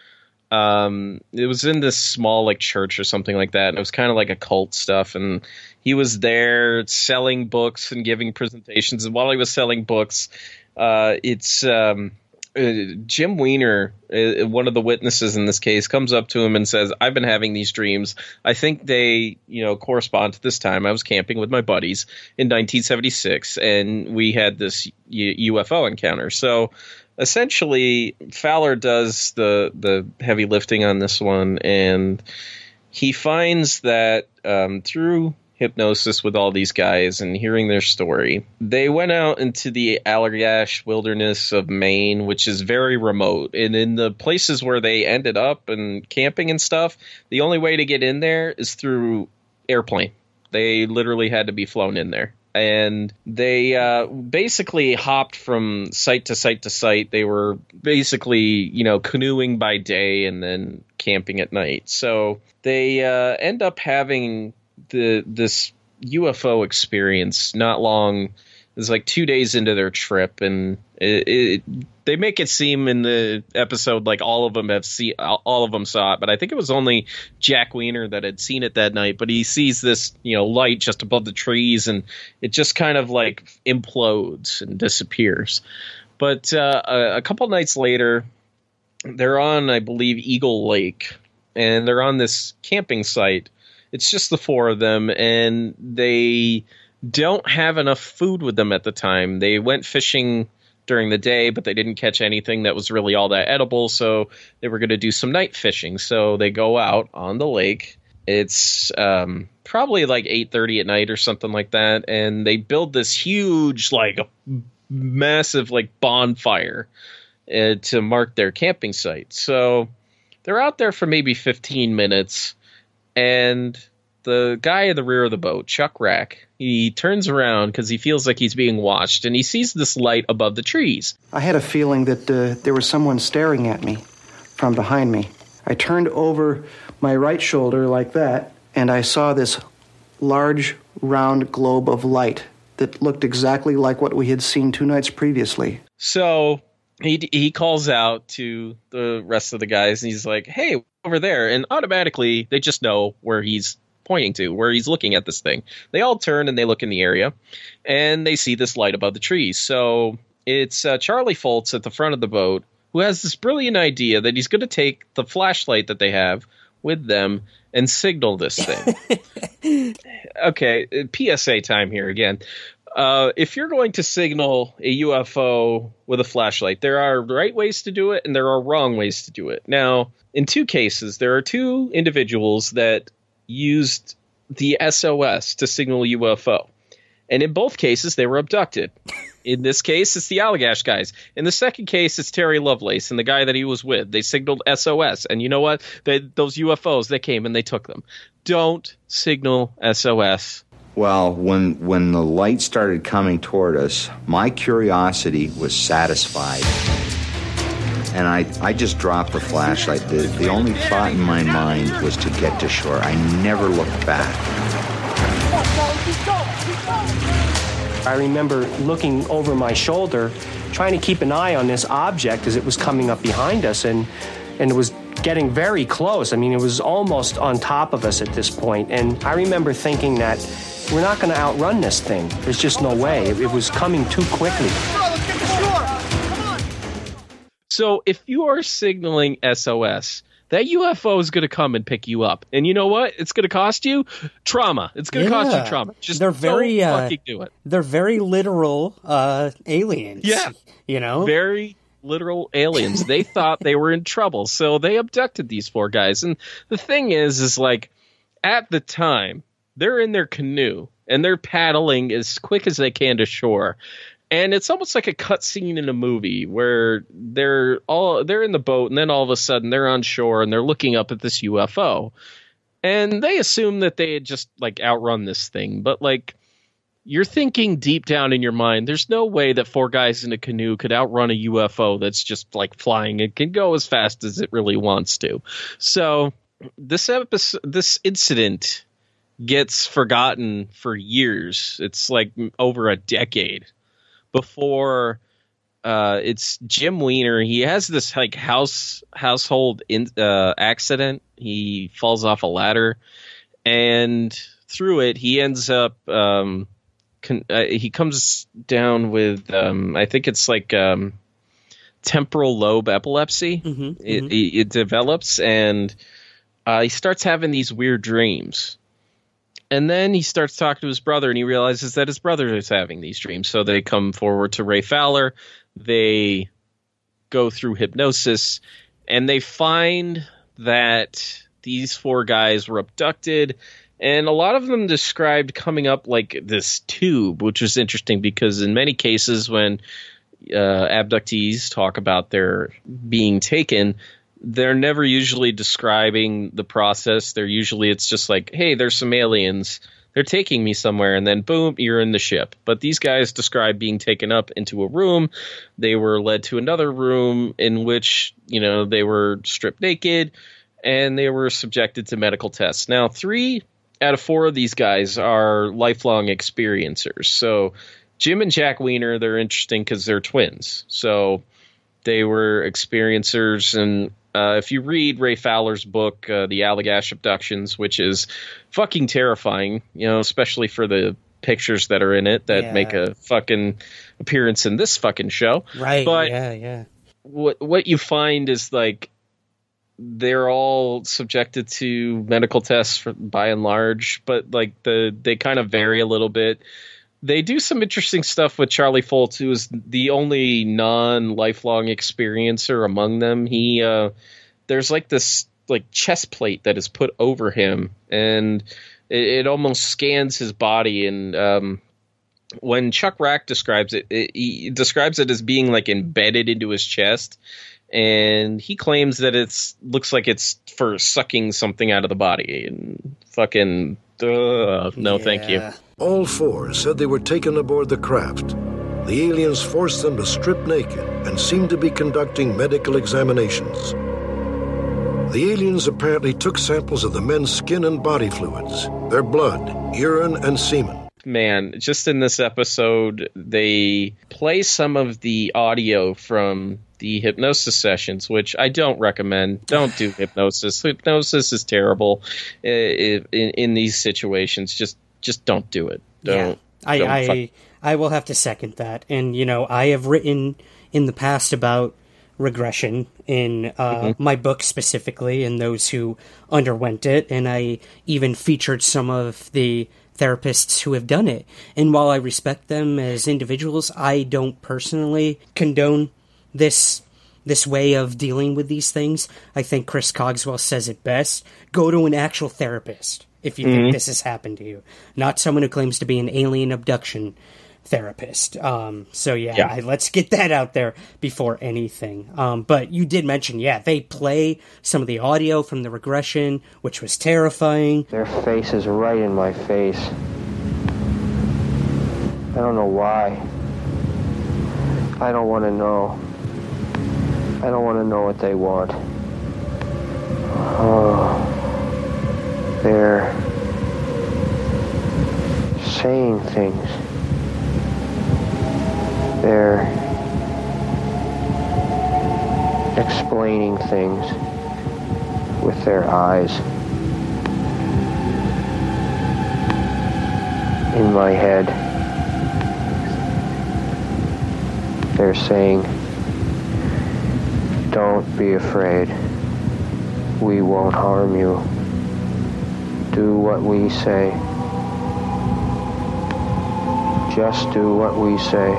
Um, it was in this small like church or something like that, and it was kind of like occult stuff. And he was there selling books and giving presentations. And while he was selling books, uh, it's um, uh, Jim Weiner, uh, one of the witnesses in this case, comes up to him and says, "I've been having these dreams. I think they, you know, correspond to this time. I was camping with my buddies in nineteen seventy-six, and we had this U- U F O encounter." So. Essentially, Fowler does the the heavy lifting on this one, and he finds that um, through hypnosis with all these guys and hearing their story, they went out into the Allagash wilderness of Maine, which is very remote. And in the places where they ended up and camping and stuff, the only way to get in there is through airplane. They literally had to be flown in there. And they uh, basically hopped from site to site to site. They were basically, you know, canoeing by day and then camping at night. So they uh, end up having the this U F O experience not long. It was like two days into their trip, and it, it, they make it seem in the episode like all of them have seen, all of them saw it, but I think it was only Jack Weiner that had seen it that night. But he sees this, you know, light just above the trees, and it just kind of like implodes and disappears. But uh, a, a couple nights later, they're on, I believe, Eagle Lake, and they're on this camping site. It's just the four of them, and they don't have enough food with them at the time. They went fishing during the day, but they didn't catch anything that was really all that edible, so they were going to do some night fishing. So they go out on the lake. It's um, probably like eight thirty at night or something like that, and they build this huge, like, massive, like, bonfire uh, to mark their camping site. So they're out there for maybe fifteen minutes, and the guy in the rear of the boat, Chuck Rack, he turns around because he feels like he's being watched, and he sees this light above the trees. I had a feeling that uh, there was someone staring at me from behind me. I turned over my right shoulder like that, and I saw this large, round globe of light that looked exactly like what we had seen two nights previously. So he he calls out to the rest of the guys, and he's like, hey, over there. And automatically, they just know where he's pointing to, where he's looking at this thing. They all turn and they look in the area, and they see this light above the trees. So it's uh, Charlie Foltz at the front of the boat who has this brilliant idea that he's going to take the flashlight that they have with them and signal this thing. Okay, P S A time here again. Uh, if you're going to signal a U F O with a flashlight, there are right ways to do it and there are wrong ways to do it. Now, in two cases, there are two individuals that used the S O S to signal a U F O. And in both cases, they were abducted. In this case, it's the Allagash guys. In the second case, it's Terry Lovelace and the guy that he was with. They signaled S O S. And you know what? They, those U F Os, they came and they took them. Don't signal S O S. Well, when when the light started coming toward us, my curiosity was satisfied. And I, I just dropped the flashlight. The, the only thought in my mind was to get to shore. I never looked back. I remember looking over my shoulder, trying to keep an eye on this object as it was coming up behind us, and, and it was getting very close. I mean, it was almost on top of us at this point. And I remember thinking that we're not going to outrun this thing. There's just no way. It, it was coming too quickly. So if you are signaling S O S, that U F O is going to come and pick you up. And you know what? It's going to cost you trauma. It's going to yeah. cost you trauma. Just they're very, don't uh, fucking do it. They're very literal uh, aliens. Yeah. You know? Very literal aliens. They thought they were in trouble, so they abducted these four guys. And the thing is, is like, at the time, they're in their canoe, and they're paddling as quick as they can to shore. And it's almost like a cutscene in a movie where they're all they're in the boat, and then all of a sudden they're on shore and they're looking up at this U F O, and they assume that they had just like outrun this thing. But like, you're thinking deep down in your mind, there's no way that four guys in a canoe could outrun a U F O that's just like flying. It can go as fast as it really wants to. So this episode, this incident gets forgotten for years. It's like over a decade. Before uh, it's Jim Weiner. He has this like house household in, uh, accident. He falls off a ladder, and through it, he ends up. Um, con- uh, he comes down with. Um, I think it's like um, temporal lobe epilepsy. Mm-hmm, it, mm-hmm. it, it develops, and uh, he starts having these weird dreams. And then he starts talking to his brother, and he realizes that his brother is having these dreams. So they come forward to Ray Fowler. They go through hypnosis, and they find that these four guys were abducted. And a lot of them described coming up like this tube, which is interesting because in many cases when uh, abductees talk about their being taken, they're never usually describing the process. They're usually, it's just like, hey, there's some aliens. They're taking me somewhere. And then, boom, you're in the ship. But these guys describe being taken up into a room. They were led to another room in which, you know, they were stripped naked and they were subjected to medical tests. Now, three out of four of these guys are lifelong experiencers. So Jim and Jack Weiner, they're interesting because they're twins. So they were experiencers, and uh, if you read Ray Fowler's book, uh, The Allagash Abductions, which is fucking terrifying, you know, especially for the pictures that are in it that yeah. make a fucking appearance in this fucking show. Right, but yeah, yeah. What, what you find is, like, they're all subjected to medical tests for, by and large, but, like, the they kind of vary a little bit. They do some interesting stuff with Charlie Foltz, who is the only non-lifelong experiencer among them. He uh, there's like this like chest plate that is put over him, and it, it almost scans his body. And um, when Chuck Rack describes it, it, he describes it as being like embedded into his chest, and he claims that it's looks like it's for sucking something out of the body. And fucking uh, no, yeah. Thank you. All four said they were taken aboard the craft. The aliens forced them to strip naked and seemed to be conducting medical examinations. The aliens apparently took samples of the men's skin and body fluids, their blood, urine, and semen. Man, just in this episode, they play some of the audio from the hypnosis sessions, which I don't recommend. Don't do hypnosis. Hypnosis is terrible in, in, in these situations. Just Just don't do it. Don't. Yeah, I don't I, fuck. I will have to second that. And, you know, I have written in the past about regression in uh, mm-hmm. my book specifically, and those who underwent it. And I even featured some of the therapists who have done it. And while I respect them as individuals, I don't personally condone this this way of dealing with these things. I think Chris Cogswell says it best. Go to an actual therapist if you mm-hmm. think this has happened to you, not someone who claims to be an alien abduction therapist. Um, so yeah, yeah. I, let's get that out there before anything. Um, but you did mention, yeah, they play some of the audio from the regression, which was terrifying. Their face is right in my face. I don't know why. I don't want to know. I don't want to know what they want. Oh. They're saying things. They're explaining things with their eyes. In my head, they're saying, "Don't be afraid. We won't harm you. Do what we say. Just do what we say."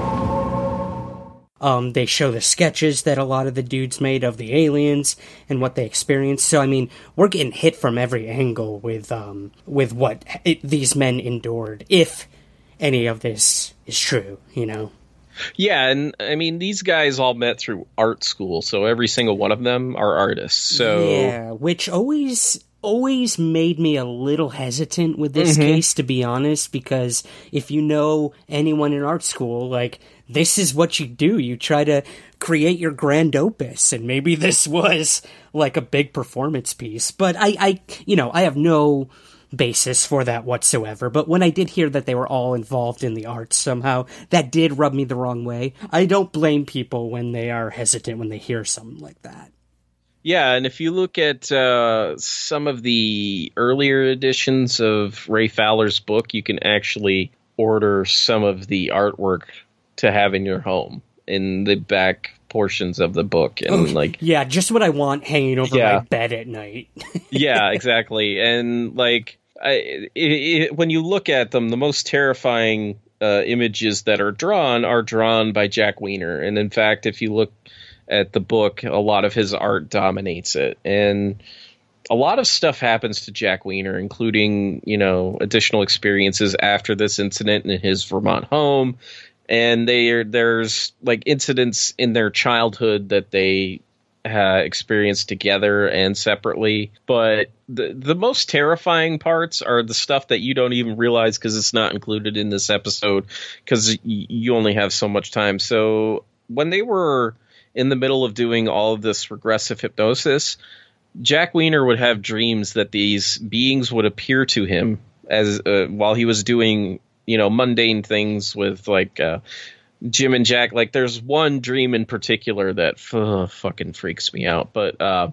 Um, they show the sketches that a lot of the dudes made of the aliens and what they experienced. So, I mean, we're getting hit from every angle with um, with what it, these men endured, if any of this is true, you know? Yeah, and I mean, these guys all met through art school, so every single one of them are artists. So yeah, which always... always made me a little hesitant with this mm-hmm. case, to be honest, because if you know anyone in art school, like, this is what you do. You try to create your grand opus, and maybe this was like a big performance piece. But I, I you know, I have no basis for that whatsoever. But when I did hear that they were all involved in the arts somehow, that did rub me the wrong way. I don't blame people when they are hesitant when they hear something like that. Yeah, and if you look at uh, some of the earlier editions of Ray Fowler's book, you can actually order some of the artwork to have in your home in the back portions of the book. And oh, like, yeah, just what I want hanging over yeah. my bed at night. Yeah, exactly. And like, I, it, it, when you look at them, the most terrifying uh, images that are drawn are drawn by Jack Weiner. And in fact, if you look at the book, a lot of his art dominates it. And a lot of stuff happens to Jack Weiner, including, you know, additional experiences after this incident in his Vermont home. And they are, there's like incidents in their childhood that they uh, experienced together and separately. But the the most terrifying parts are the stuff that you don't even realize because it's not included in this episode, because y- you only have so much time. So when they were in the middle of doing all of this regressive hypnosis, Jack Weiner would have dreams that these beings would appear to him as uh, while he was doing, you know, mundane things with like uh, Jim and Jack. Like, there's one dream in particular that uh, fucking freaks me out. But uh,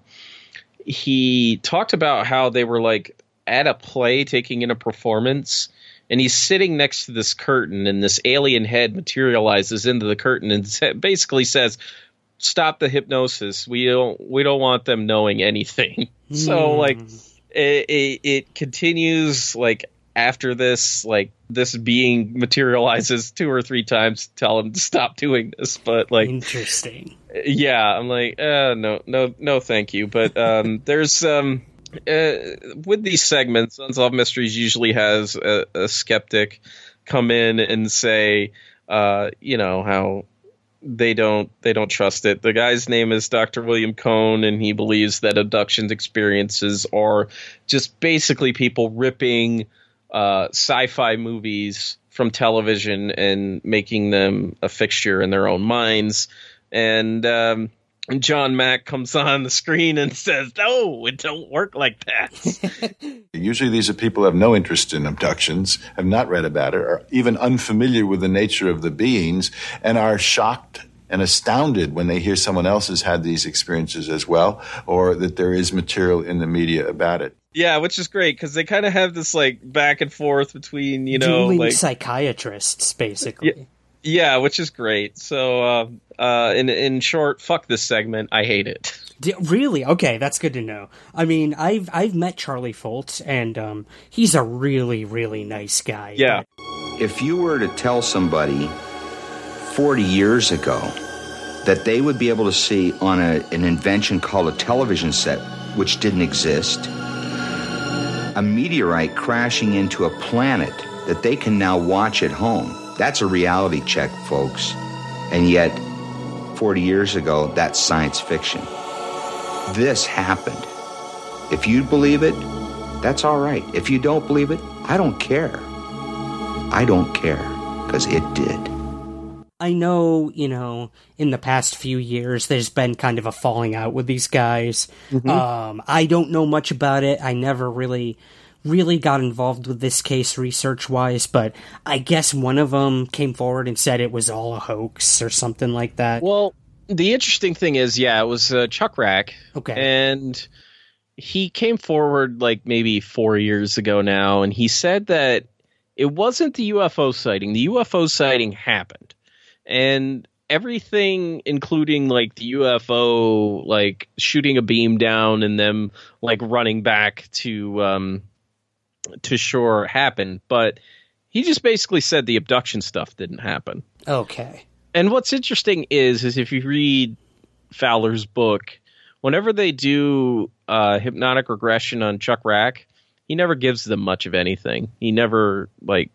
he talked about how they were like at a play taking in a performance, and he's sitting next to this curtain, and this alien head materializes into the curtain and basically says, "Stop the hypnosis. We don't we don't want them knowing anything." Mm. So like it, it, it continues like after this, like this being materializes two or three times, tell him to stop doing this. But like, interesting. Yeah, I'm like, uh, no, no, no, thank you. But um, there's um, uh, with these segments, Unsolved Mysteries usually has a, a skeptic come in and say, uh, you know, how they don't they don't trust it. The guy's name is Doctor William Cohn, and he believes that abduction experiences are just basically people ripping uh, sci-fi movies from television and making them a fixture in their own minds. And um, John Mack comes on the screen and says, no, it don't work like that. Usually these are people who have no interest in abductions, have not read about it, are even unfamiliar with the nature of the beings, and are shocked and astounded when they hear someone else has had these experiences as well, or that there is material in the media about it. Yeah, which is great, because they kind of have this like back and forth between, you know, dueling like psychiatrists, basically. Yeah. Yeah, which is great. So, uh, uh, in in short, fuck this segment. I hate it. D- really? Okay, that's good to know. I mean, I've I've met Charlie Foltz, and um, he's a really, really nice guy. Yeah. If you were to tell somebody forty years ago that they would be able to see on a, an invention called a television set, which didn't exist, a meteorite crashing into a planet that they can now watch at home, that's a reality check, folks. And yet, forty years ago, that's science fiction. This happened. If you believe it, that's all right. If you don't believe it, I don't care. I don't care, because it did. I know, you know, in the past few years, there's been kind of a falling out with these guys. Mm-hmm. Um, I don't know much about it. I never really... really got involved with this case research-wise, but I guess one of them came forward and said it was all a hoax or something like that. Well, the interesting thing is, yeah, it was uh, Chuck Rack. Okay. And he came forward like maybe four years ago now, and he said that it wasn't the U F O sighting. The U F O sighting happened. And everything, including like the U F O, like shooting a beam down and them like running back to... um to shore happened, but he just basically said the abduction stuff didn't happen. Okay. And what's interesting is, is if you read Fowler's book, whenever they do uh, hypnotic regression on Chuck Rack, he never gives them much of anything. He never, like,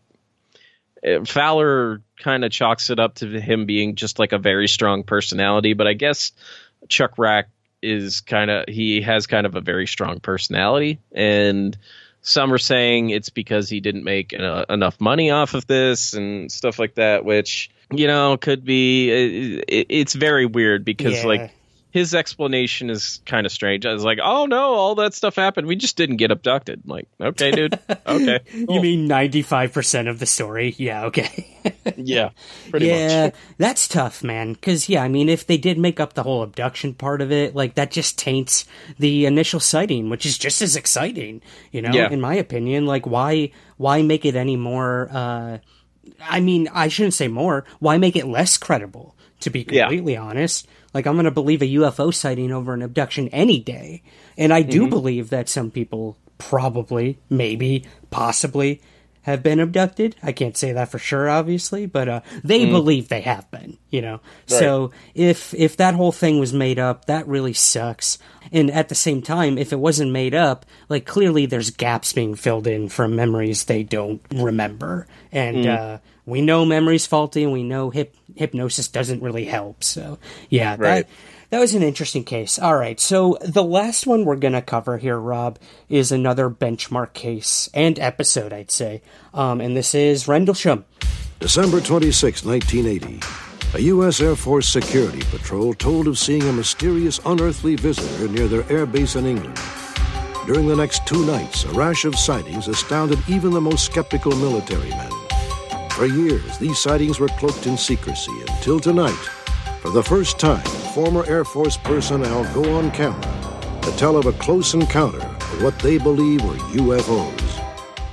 Fowler kind of chalks it up to him being just like a very strong personality, but I guess Chuck Rack is kind of, he has kind of a very strong personality, and some are saying it's because he didn't make uh, enough money off of this and stuff like that, which, you know, could be, it, it's very weird because yeah. like his explanation is kind of strange. I was like, oh no, all that stuff happened. We just didn't get abducted. I'm like, okay, dude. Okay. Cool. You mean ninety-five percent of the story? Yeah. Okay. Yeah. Pretty yeah, much. That's tough, man. Cause yeah, I mean, if they did make up the whole abduction part of it, like that just taints the initial sighting, which is just as exciting, you know, yeah. in my opinion. Like why, why make it any more, uh, I mean, I shouldn't say more. Why make it less credible, to be completely yeah. honest? Like, I'm going to believe a U F O sighting over an abduction any day. And I do mm-hmm. believe that some people probably, maybe, possibly have been abducted. I can't say that for sure, obviously, but uh, they mm. believe they have been, you know? Right. So if if that whole thing was made up, that really sucks. And at the same time, if it wasn't made up, like, clearly there's gaps being filled in from memories they don't remember. And, mm. uh, we know memory's faulty, and we know hip, hypnosis doesn't really help. So, yeah, right. that, that was an interesting case. All right, so the last one we're going to cover here, Rob, is another benchmark case and episode, I'd say. Um, and this is Rendlesham. December twenty-sixth, nineteen eighty. A U S Air Force security patrol told of seeing a mysterious unearthly visitor near their air base in England. During the next two nights, a rash of sightings astounded even the most skeptical military men. For years, these sightings were cloaked in secrecy until tonight, for the first time, former Air Force personnel go on camera to tell of a close encounter of what they believe were U F Os.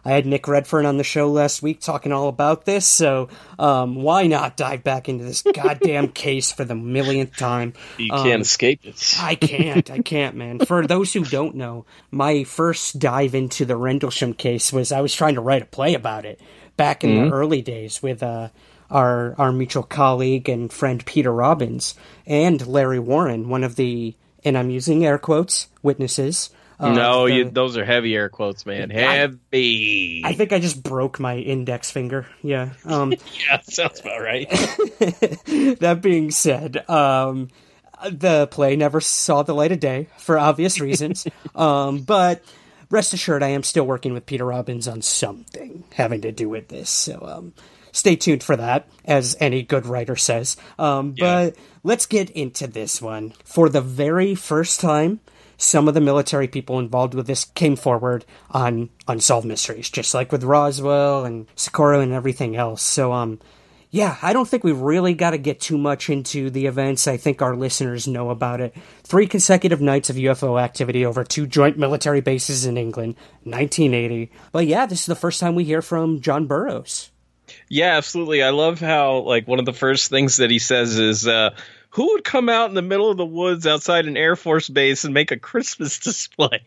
I had Nick Redfern on the show last week talking all about this, so um, why not dive back into this goddamn case for the millionth time? You um, can't escape it. I can't. I can't, man. For those who don't know, my first dive into the Rendlesham case was I was trying to write a play about it back in mm-hmm. the early days with uh, our our mutual colleague and friend Peter Robbins and Larry Warren, one of the, and I'm using air quotes, witnesses. Uh, no, the, you, those are heavy air quotes, man. Heavy. I, I think I just broke my index finger. Yeah. Um, yeah, sounds about right. That being said, um, the play never saw the light of day for obvious reasons. um, but rest assured, I am still working with Peter Robbins on something having to do with this. So um, stay tuned for that, as any good writer says. Um, yeah. But let's get into this one. For the very first time, some of the military people involved with this came forward on Unsolved Mysteries, just like with Roswell and Socorro and everything else. So, um, yeah, I don't think we've really got to get too much into the events. I think our listeners know about it. Three consecutive nights of U F O activity over two joint military bases in England, nineteen eighty. But yeah, this is the first time we hear from John Burroughs. Yeah, absolutely. I love how, like, one of the first things that he says is, uh, who would come out in the middle of the woods outside an Air Force base and make a Christmas display?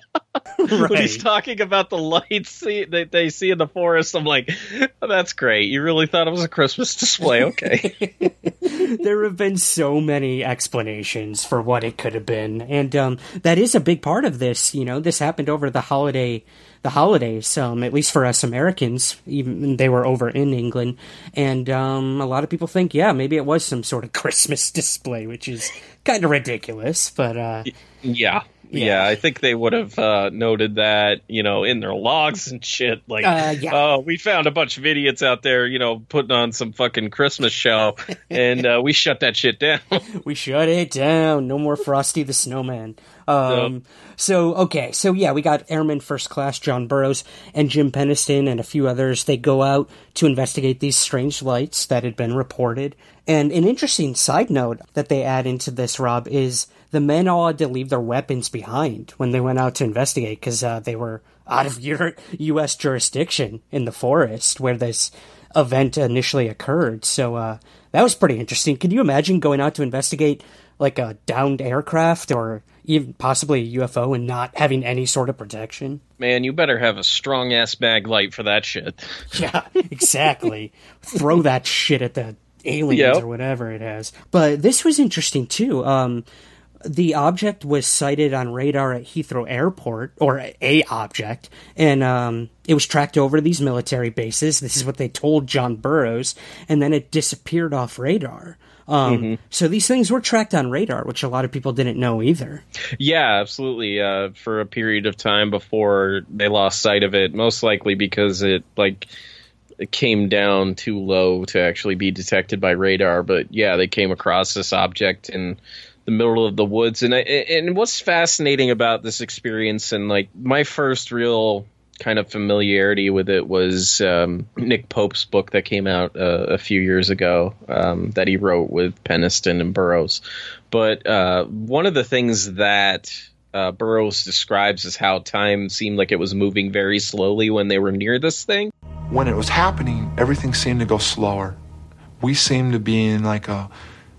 Right. When he's talking about the lights that they see in the forest, I'm like, oh, that's great. You really thought it was a Christmas display? Okay. There have been so many explanations for what it could have been. And um, that is a big part of this. You know, this happened over the holiday the holidays, um, at least for us Americans, even they were over in England. And um, a lot of people think, yeah, maybe it was some sort of Christmas display, which is kind of ridiculous. But uh, yeah. Yeah. yeah, I think they would have uh, noted that, you know, in their logs and shit. Like, uh, yeah. oh, we found a bunch of idiots out there, you know, putting on some fucking Christmas show, and uh, we shut that shit down. We shut it down. No more Frosty the Snowman. Um, yep. So, okay, so yeah, we got Airman First Class John Burroughs and Jim Penniston and a few others. They go out to investigate these strange lights that had been reported. And an interesting side note that they add into this, Rob, is the men all had to leave their weapons behind when they went out to investigate because uh, they were out of U S jurisdiction in the forest where this event initially occurred. So uh, that was pretty interesting. Can you imagine going out to investigate like a downed aircraft or even possibly a U F O and not having any sort of protection? Man, you better have a strong-ass mag light for that shit. Yeah, exactly. Throw that shit at the aliens yep. or whatever it has. But this was interesting, too. Um, the object was sighted on radar at Heathrow Airport, or a object, and um, it was tracked over to these military bases. This is what they told John Burroughs, and then it disappeared off radar. Um, mm-hmm. So these things were tracked on radar, which a lot of people didn't know either. Yeah, absolutely. Uh, for a period of time before they lost sight of it, most likely because it, like... it came down too low to actually be detected by radar. But yeah, they came across this object in the middle of the woods. And I, and what's fascinating about this experience, and like my first real kind of familiarity with it, was um, Nick Pope's book that came out uh, a few years ago um, that he wrote with Penniston and Burroughs. But uh, one of the things that uh, Burroughs describes is how time seemed like it was moving very slowly when they were near this thing. When it was happening, everything seemed to go slower. We seemed to be in like a,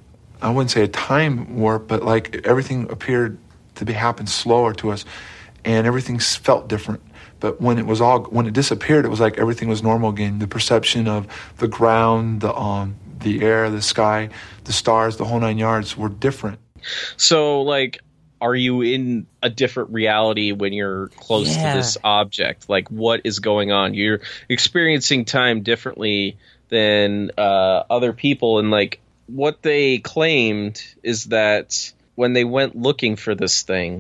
I wouldn't say a time warp, but like everything appeared to be happening slower to us, and everything felt different. But when it was all, when it disappeared, it was like everything was normal again. The perception of the ground, the um, the air, the sky, the stars, the whole nine yards were different. So, like, are you in a different reality when you're close yeah. to this object? Like, what is going on? You're experiencing time differently than uh, other people. And, like, what they claimed is that when they went looking for this thing,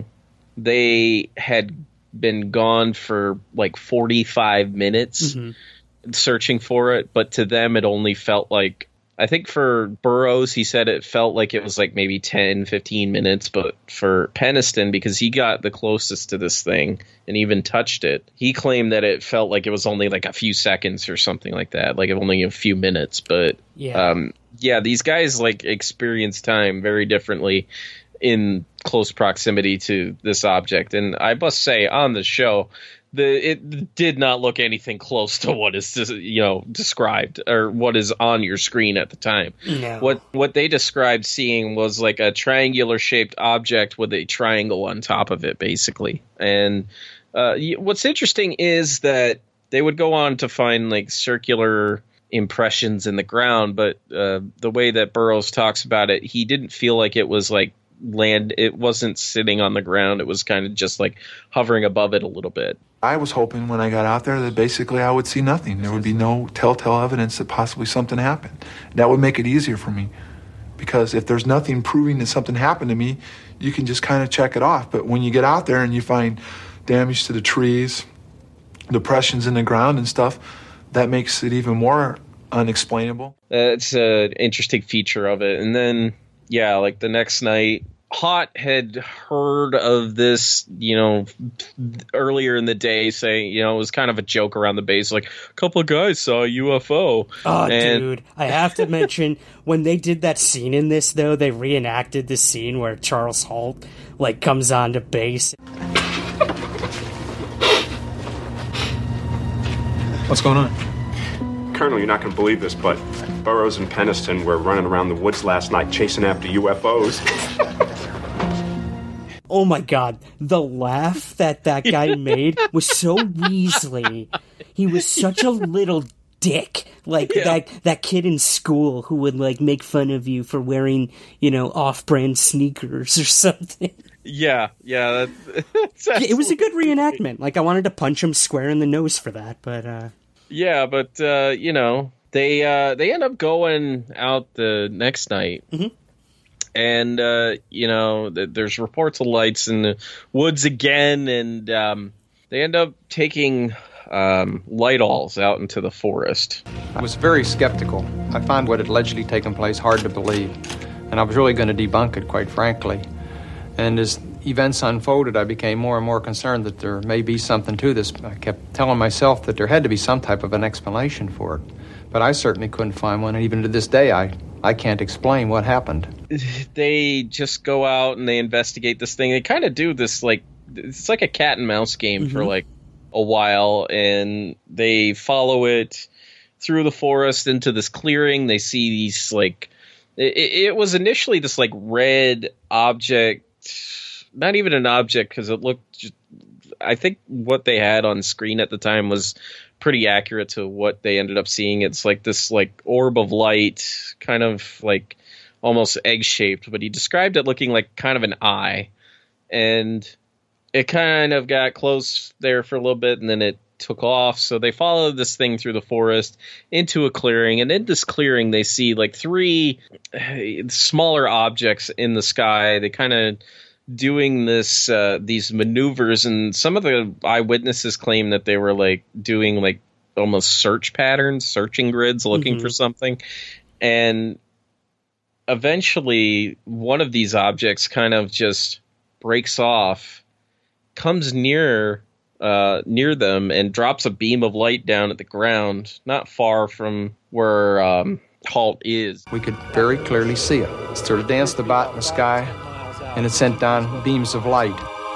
they had been gone for, like, forty-five minutes mm-hmm. searching for it. But to them, it only felt like, I think for Burroughs, he said it felt like it was like maybe ten, fifteen minutes. But for Penniston, because he got the closest to this thing and even touched it, he claimed that it felt like it was only like a few seconds or something like that, like only a few minutes. But yeah, um, yeah these guys like experience time very differently in close proximity to this object. And I must say on the show, the it did not look anything close to what is, you know, described or what is on your screen at the time. No. What what they described seeing was like a triangular shaped object with a triangle on top of it, basically. And uh, what's interesting is that they would go on to find like circular impressions in the ground, but uh, the way that Burroughs talks about it, he didn't feel like it was like land. It wasn't sitting on the ground. It was kind of just like hovering above it a little bit. I was hoping when I got out there that basically I would see nothing. There would be no telltale evidence that possibly something happened. That would make it easier for me, because if there's nothing proving that something happened to me, you can just kind of check it off. But when you get out there and you find damage to the trees, depressions in the ground and stuff, that makes it even more unexplainable. Uh, it's an interesting feature of it. And then, yeah, like the next night, Haught had heard of this, you know, earlier in the day, saying, you know, it was kind of a joke around the base, like, a couple of guys saw a U F O. Oh, and- dude, I have to mention, when they did that scene in this, though, they reenacted the scene where Charles Halt, like, comes onto base. What's going on? Colonel, you're not going to believe this, but Burroughs and Peniston were running around the woods last night chasing after U F Os. Oh my god, the laugh that that guy made was so Weasley. He was such a little dick. Like yeah. that that kid in school who would like make fun of you for wearing, you know, off-brand sneakers or something. Yeah, yeah. That, that's it was a good reenactment. Like, I wanted to punch him square in the nose for that, but... uh Yeah, but, uh, you know, they uh, they end up going out the next night. Mm-hmm. And, uh, you know, th- there's reports of lights in the woods again, and um, they end up taking um, light-alls out into the forest. I was very skeptical. I found what had allegedly taken place hard to believe, and I was really going to debunk it, quite frankly. And as events unfolded, I became more and more concerned that there may be something to this. I kept telling myself that there had to be some type of an explanation for it. But I certainly couldn't find one, and even to this day, I, I can't explain what happened. They just go out and they investigate this thing. They kind of do this, like, it's like a cat and mouse game mm-hmm. for, like, a while, and they follow it through the forest into this clearing. They see these, like, it, it was initially this, like, red object. Not even an object, because it looked just, I think what they had on screen at the time was pretty accurate to what they ended up seeing. It's like this like orb of light, kind of like almost egg-shaped, but he described it looking like kind of an eye. And it kind of got close there for a little bit, and then it took off. So they followed this thing through the forest into a clearing, and in this clearing they see like three smaller objects in the sky. They kind of doing this uh, these maneuvers, and some of the eyewitnesses claim that they were like doing like almost search patterns, searching grids, looking mm-hmm. for something. And eventually one of these objects kind of just breaks off, comes near uh, near them, and drops a beam of light down at the ground, not far from where um, Halt is. We could very clearly see it. It sort of danced about in the sky, and it sent down beams of light.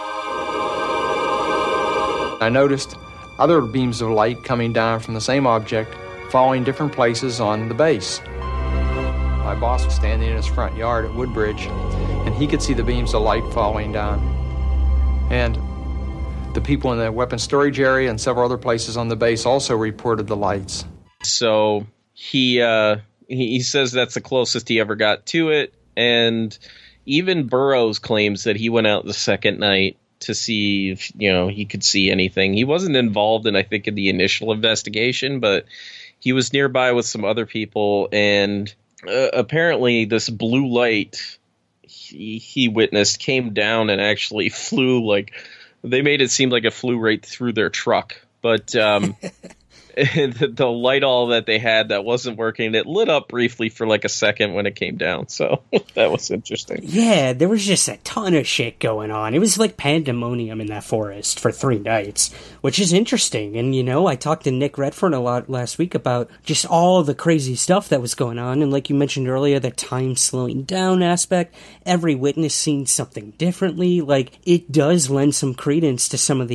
I noticed other beams of light coming down from the same object, following different places on the base. My boss was standing in his front yard at Woodbridge, and he could see the beams of light following down. And the people in the weapons storage area and several other places on the base also reported the lights. So he uh, he, he says that's the closest he ever got to it, and even Burroughs claims that he went out the second night to see if, you know, he could see anything. He wasn't involved in, I think, in the initial investigation, but he was nearby with some other people, and uh, apparently this blue light he, he witnessed came down and actually flew, like, they made it seem like it flew right through their truck. But um, the, the light all that they had that wasn't working, it lit up briefly for like a second when it came down. So that was interesting. Yeah, there was just a ton of shit going on. It was like pandemonium in that forest for three nights, which is interesting. And, you know, I talked to Nick Redfern a lot last week about just all the crazy stuff that was going on. And like you mentioned earlier, the time slowing down aspect, every witness seeing something differently. Like, it does lend some credence to some of the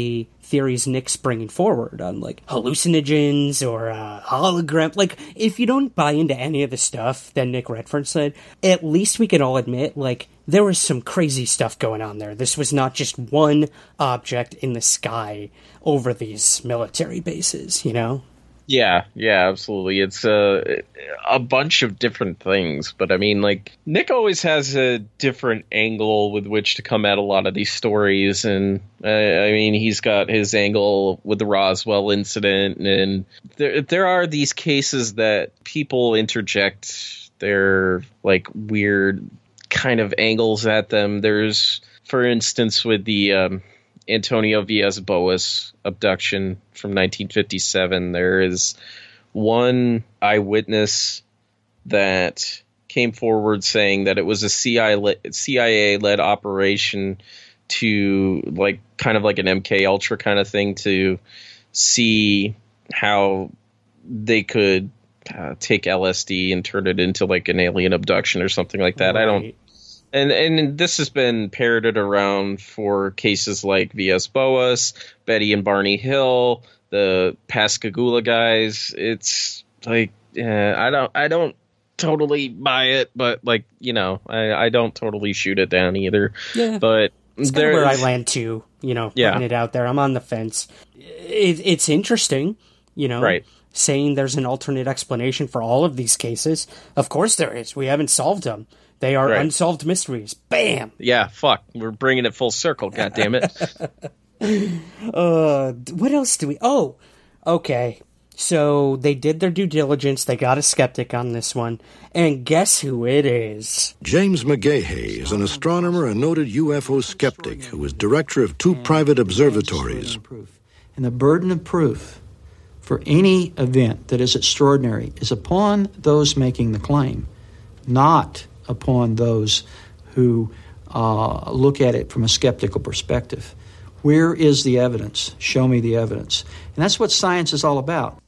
theories Nick's bringing forward on, like, hallucinogens or uh, hologram. Like, if you don't buy into any of the stuff that Nick Redfern said, at least we can all admit, like, there was some crazy stuff going on there. This was not just one object in the sky over these military bases, you know? Yeah, yeah, absolutely. It's a, a bunch of different things. But, I mean, like, Nick always has a different angle with which to come at a lot of these stories. And, uh, I mean, he's got his angle with the Roswell incident. And there, there are these cases that people interject their, like, weird kind of angles at them. There's, for instance, with the um, Antonio Villas-Boas abduction from nineteen fifty-seven, there is one eyewitness that came forward saying that it was a C I A-led operation to, like, kind of like an M K Ultra kind of thing, to see how they could uh, take L S D and turn it into, like, an alien abduction or something like that. Right. I don't. And and this has been parroted around for cases like Villas-Boas, Betty and Barney Hill, the Pascagoula guys. It's like, uh, I don't I don't totally buy it, but, like, you know, I, I don't totally shoot it down either. Yeah, but it's kind of where I land too. You know, yeah. putting it out there. I'm on the fence. It, it's interesting, you know, right? Saying there's an alternate explanation for all of these cases. Of course there is. We haven't solved them. They are right. Unsolved mysteries. Bam! Yeah, fuck. We're bringing it full circle, goddammit. uh, what else do we... Oh, okay. So they did their due diligence. They got a skeptic on this one. And guess who it is? James McGahey is an astronomer and noted U F O skeptic who is director of two private observatories. And the burden of proof for any event that is extraordinary is upon those making the claim, not upon those who uh, look at it from a skeptical perspective. Where is the evidence? Show me the evidence. And that's what science is all about.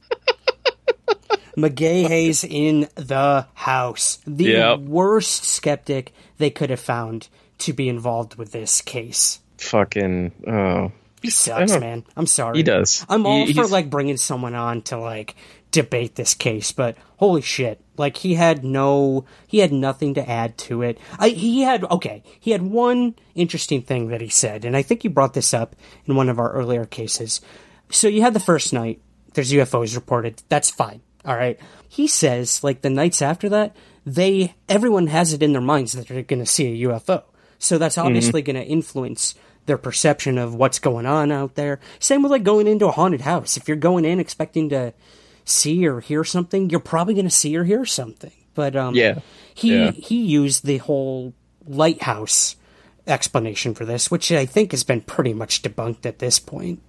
McGahey's in the house. The yep. worst skeptic they could have found to be involved with this case. Fucking, oh. He sucks, man. I'm sorry. He does. I'm all he, for, like, bringing someone on to, like, debate this case, but holy shit. Like, he had no, he had nothing to add to it. I, he had, okay, he had one interesting thing that he said, and I think you brought this up in one of our earlier cases. So you had the first night, there's U F Os reported, that's fine, all right? He says, like, the nights after that, they, everyone has it in their minds that they're going to see a U F O. So that's obviously mm-hmm. going to influence their perception of what's going on out there. Same with, like, going into a haunted house. If you're going in expecting to see or hear something, you're probably going to see or hear something. But um, yeah. he yeah. he used the whole lighthouse explanation for this, which I think has been pretty much debunked at this point.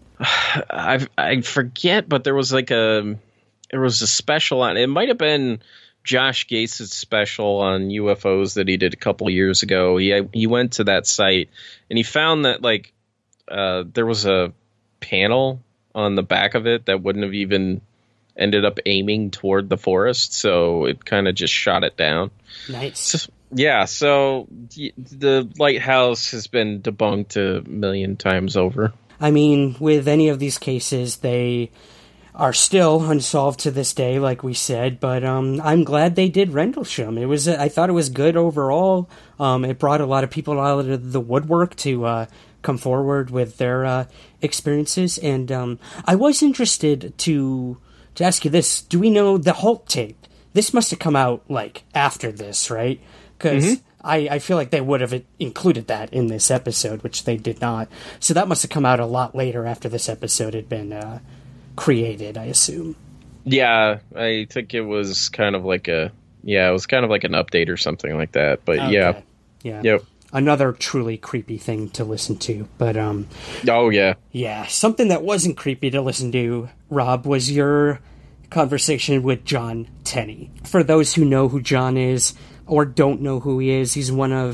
I I forget, but there was like a there was a special on it. Might have been Josh Gates' special on U F Os that he did a couple years ago. He he went to that site and he found that, like, uh, there was a panel on the back of it that wouldn't have even ended up aiming toward the forest, so it kind of just shot it down. Nice. So, yeah, so the lighthouse has been debunked a million times over. I mean, with any of these cases, they are still unsolved to this day, like we said, but um, I'm glad they did Rendlesham. It was, I thought it was good overall. Um, it brought a lot of people out of the woodwork to uh, come forward with their uh, experiences, and um, I was interested to... To ask you this, do we know the Holt tape? This must have come out, like, after this, right? Because mm-hmm. I, I feel like they would have included that in this episode, which they did not. So that must have come out a lot later after this episode had been uh, created, I assume. Yeah, I think it was kind of like a... Yeah, it was kind of like an update or something like that. But okay. yeah. Yeah. Yep. Another truly creepy thing to listen to. But, um... Oh, yeah. Yeah. Something that wasn't creepy to listen to, Rob, was your conversation with John Tenney. For those who know who John is, or don't know who he is, he's one of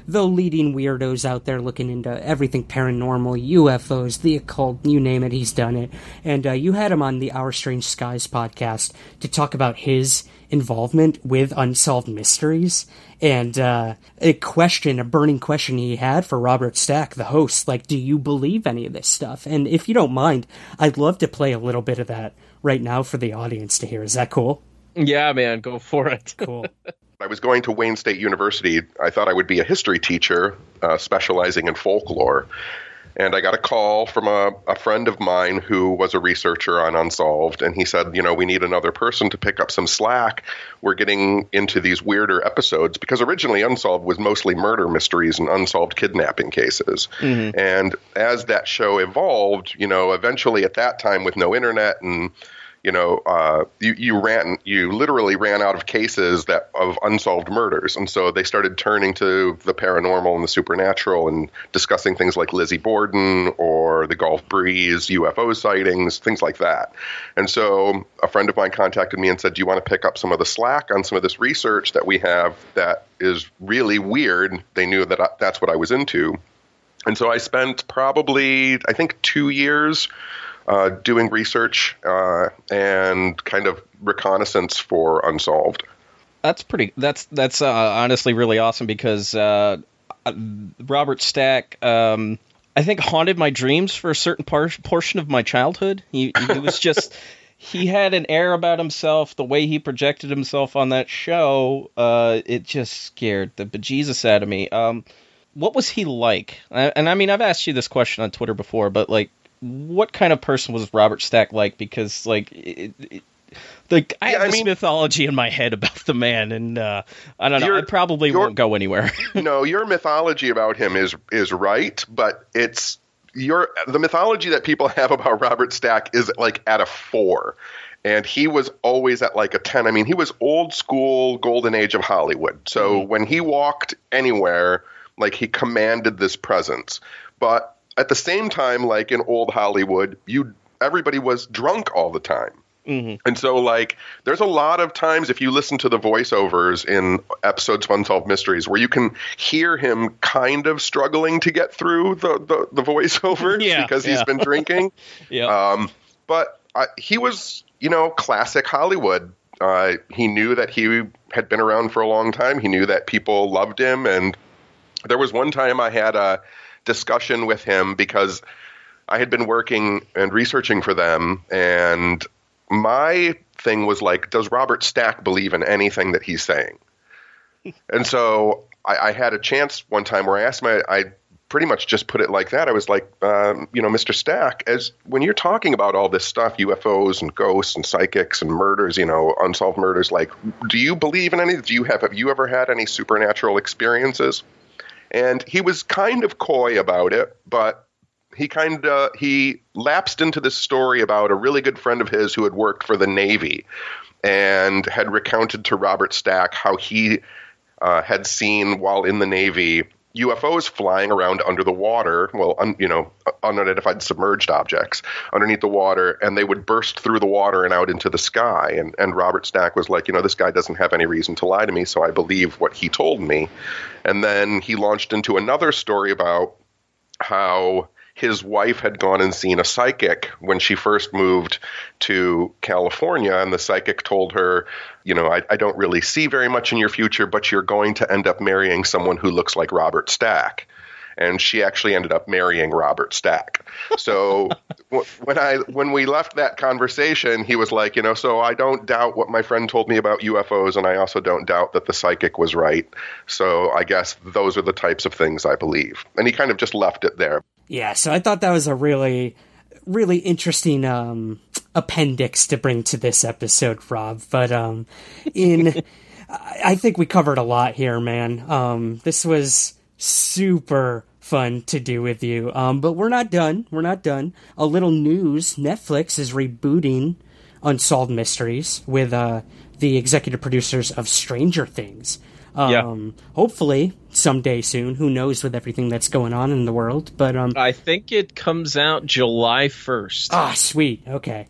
the leading weirdos out there looking into everything paranormal, U F Os, the occult, you name it, he's done it. And uh, you had him on the Our Strange Skies podcast to talk about his involvement with Unsolved Mysteries. And uh, a question, a burning question he had for Robert Stack, the host, like, do you believe any of this stuff? And if you don't mind, I'd love to play a little bit of that right now for the audience to hear. Is that cool? Yeah, man, go for it. Cool. I was going to Wayne State University. I thought I would be a history teacher uh, specializing in folklore. And I got a call from a, a friend of mine who was a researcher on Unsolved, and he said, you know, we need another person to pick up some slack. We're getting into these weirder episodes, because originally Unsolved was mostly murder mysteries and unsolved kidnapping cases. Mm-hmm. And as that show evolved, you know, eventually at that time with no internet and You know, uh, you, you ran, you literally ran out of cases that of unsolved murders. And so they started turning to the paranormal and the supernatural and discussing things like Lizzie Borden or the Gulf Breeze, U F O sightings, things like that. And so a friend of mine contacted me and said, do you want to pick up some of the slack on some of this research that we have that is really weird? They knew that I, that's what I was into. And so I spent probably, I think, two years Uh, doing research uh, and kind of reconnaissance for Unsolved. That's pretty. That's that's uh, honestly really awesome, because uh, Robert Stack, um, I think, haunted my dreams for a certain par- portion of my childhood. He, he was just he had an air about himself. The way he projected himself on that show, uh, it just scared the bejesus out of me. Um, what was he like? And I mean, I've asked you this question on Twitter before, but like, what kind of person was Robert Stack like? Because, like, it, it, like I yeah, have I this mean, mythology in my head about the man, and uh, I don't know, I probably won't go anywhere. No, your mythology about him is is right, but it's your the mythology that people have about Robert Stack is like at a four, and he was always at like a ten. I mean, he was old school golden age of Hollywood. So mm-hmm. when he walked anywhere, like, he commanded this presence, but at the same time, like in old Hollywood, you everybody was drunk all the time. Mm-hmm. And so, like, there's a lot of times, if you listen to the voiceovers in episodes of Unsolved Mysteries, where you can hear him kind of struggling to get through the, the, the voiceovers yeah, because he's yeah. been drinking. yeah. Um, but I, he was, you know, classic Hollywood. Uh, he knew that he had been around for a long time. He knew that people loved him. And there was one time I had a discussion with him because I had been working and researching for them, and my thing was like, does Robert Stack believe in anything that he's saying? And so I, I had a chance one time where I asked him, I, I pretty much just put it like that. I was like, um, you know, Mister Stack, as when you're talking about all this stuff, U F Os and ghosts and psychics and murders, you know, unsolved murders, like, do you believe in any? Do you have have you ever had any supernatural experiences? And he was kind of coy about it, but he kind of he lapsed into this story about a really good friend of his who had worked for the Navy and had recounted to Robert Stack how he uh, had seen while in the Navy U F Os flying around under the water, well, un, you know, unidentified submerged objects underneath the water, and they would burst through the water and out into the sky. And, and Robert Stack was like, you know, this guy doesn't have any reason to lie to me, so I believe what he told me. And then he launched into another story about how his wife had gone and seen a psychic when she first moved to California, and the psychic told her, you know, I, I don't really see very much in your future, but you're going to end up marrying someone who looks like Robert Stack. And she actually ended up marrying Robert Stack. So when I when we left that conversation, he was like, you know, so I don't doubt what my friend told me about U F Os, and I also don't doubt that the psychic was right. So I guess those are the types of things I believe. And he kind of just left it there. Yeah, so I thought that was a really, really interesting um, appendix to bring to this episode, Rob. But um, in, I think we covered a lot here, man. Um, this was super fun to do with you. Um, but we're not done. We're not done. A little news. Netflix is rebooting Unsolved Mysteries with uh, the executive producers of Stranger Things. Um, yeah. Hopefully someday soon. Who knows with everything that's going on in the world. But um, I think it comes out July first. Ah, sweet. Okay.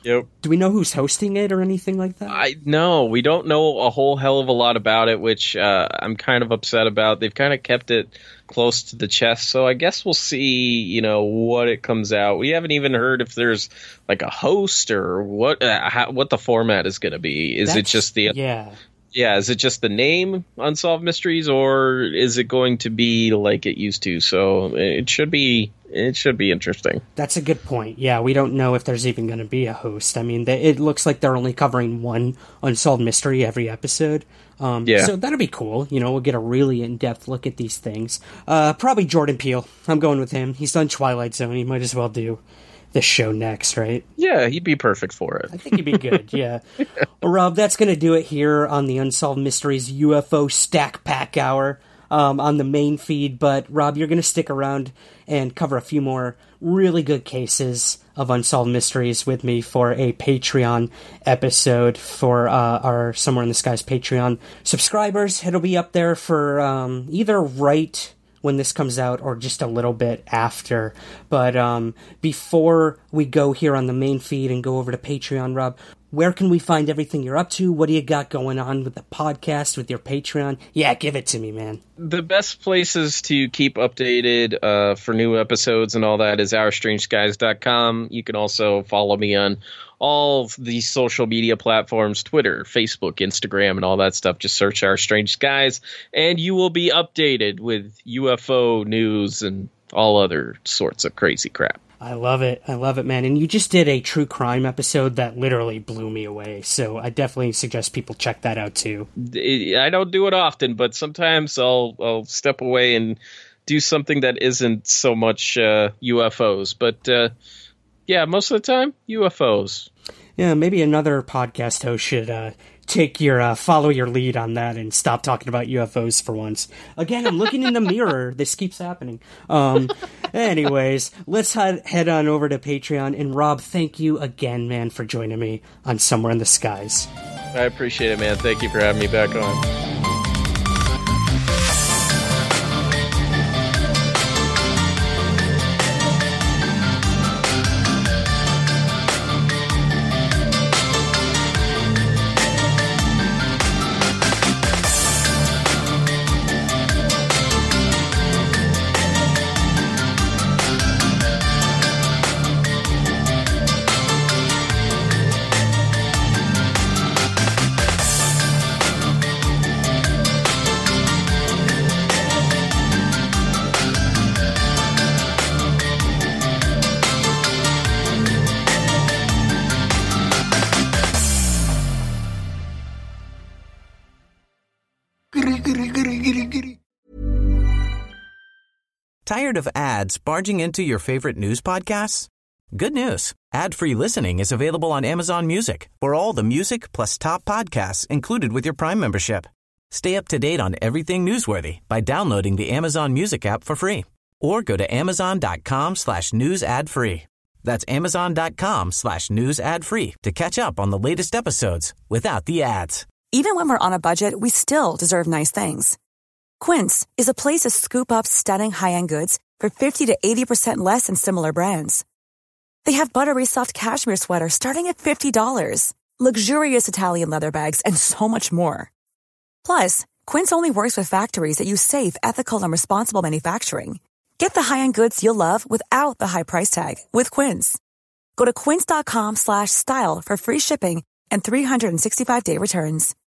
Yep. Do we know who's hosting it or anything like that? I no, we don't know a whole hell of a lot about it, which uh, I'm kind of upset about. They've kind of kept it close to the chest, so I guess we'll see, you know, what it comes out. We haven't even heard if there's like a host or what uh, how, what the format is going to be. Is That's, it just the yeah? Yeah, is it just the name Unsolved Mysteries, or is it going to be like it used to? So it should be it should be interesting. That's a good point. Yeah, we don't know if there's even going to be a host. I mean, they, it looks like they're only covering one Unsolved Mystery every episode. Um, yeah. So that'll be cool. You know, we'll get a really in-depth look at these things. Uh, probably Jordan Peele. I'm going with him. He's done Twilight Zone. He might as well do this show next, right? Yeah, he'd be perfect for it. I think he'd be good, yeah. Well, Rob, that's going to do it here on the Unsolved Mysteries U F O Stack Pack Hour um, on the main feed. But, Rob, you're going to stick around and cover a few more really good cases of Unsolved Mysteries with me for a Patreon episode for uh, our Somewhere in the Skies Patreon subscribers. It'll be up there for um, either right when this comes out or just a little bit after. But um, before we go here on the main feed and go over to Patreon, Rob, where can we find everything you're up to? What do you got going on with the podcast, with your Patreon? Yeah, give it to me, man. The best places to keep updated uh, for new episodes and all that is our strange skies dot com. You can also follow me on all of the social media platforms, Twitter, Facebook, Instagram, and all that stuff. Just search Our Strange Skies, and you will be updated with U F O news and all other sorts of crazy crap. I love it. I love it, man. And you just did a true crime episode that literally blew me away. So I definitely suggest people check that out, too. I don't do it often, but sometimes I'll, I'll step away and do something that isn't so much uh, U F Os. But, uh, yeah, most of the time, U F Os. Yeah, maybe another podcast host should uh, take your uh, follow your lead on that and stop talking about U F Os for once. Again, I'm looking in the mirror. This keeps happening. Um, anyways, let's head, head on over to Patreon. And Rob, thank you again, man, for joining me on Somewhere in the Skies. I appreciate it, man. Thank you for having me back on. Tired of ads barging into your favorite news podcasts? Good news. Ad-free listening is available on Amazon Music for all the music plus top podcasts included with your Prime membership. Stay up to date on everything newsworthy by downloading the Amazon Music app for free or go to amazon.com slash news ad free. That's amazon.com slash news ad free to catch up on the latest episodes without the ads. Even when we're on a budget, we still deserve nice things. Quince is a place to scoop up stunning high-end goods for fifty to eighty percent less than similar brands. They have buttery soft cashmere sweaters starting at fifty dollars, luxurious Italian leather bags, and so much more. Plus, Quince only works with factories that use safe, ethical, and responsible manufacturing. Get the high-end goods you'll love without the high price tag with Quince. Go to quince.com slash style for free shipping and three sixty-five day returns.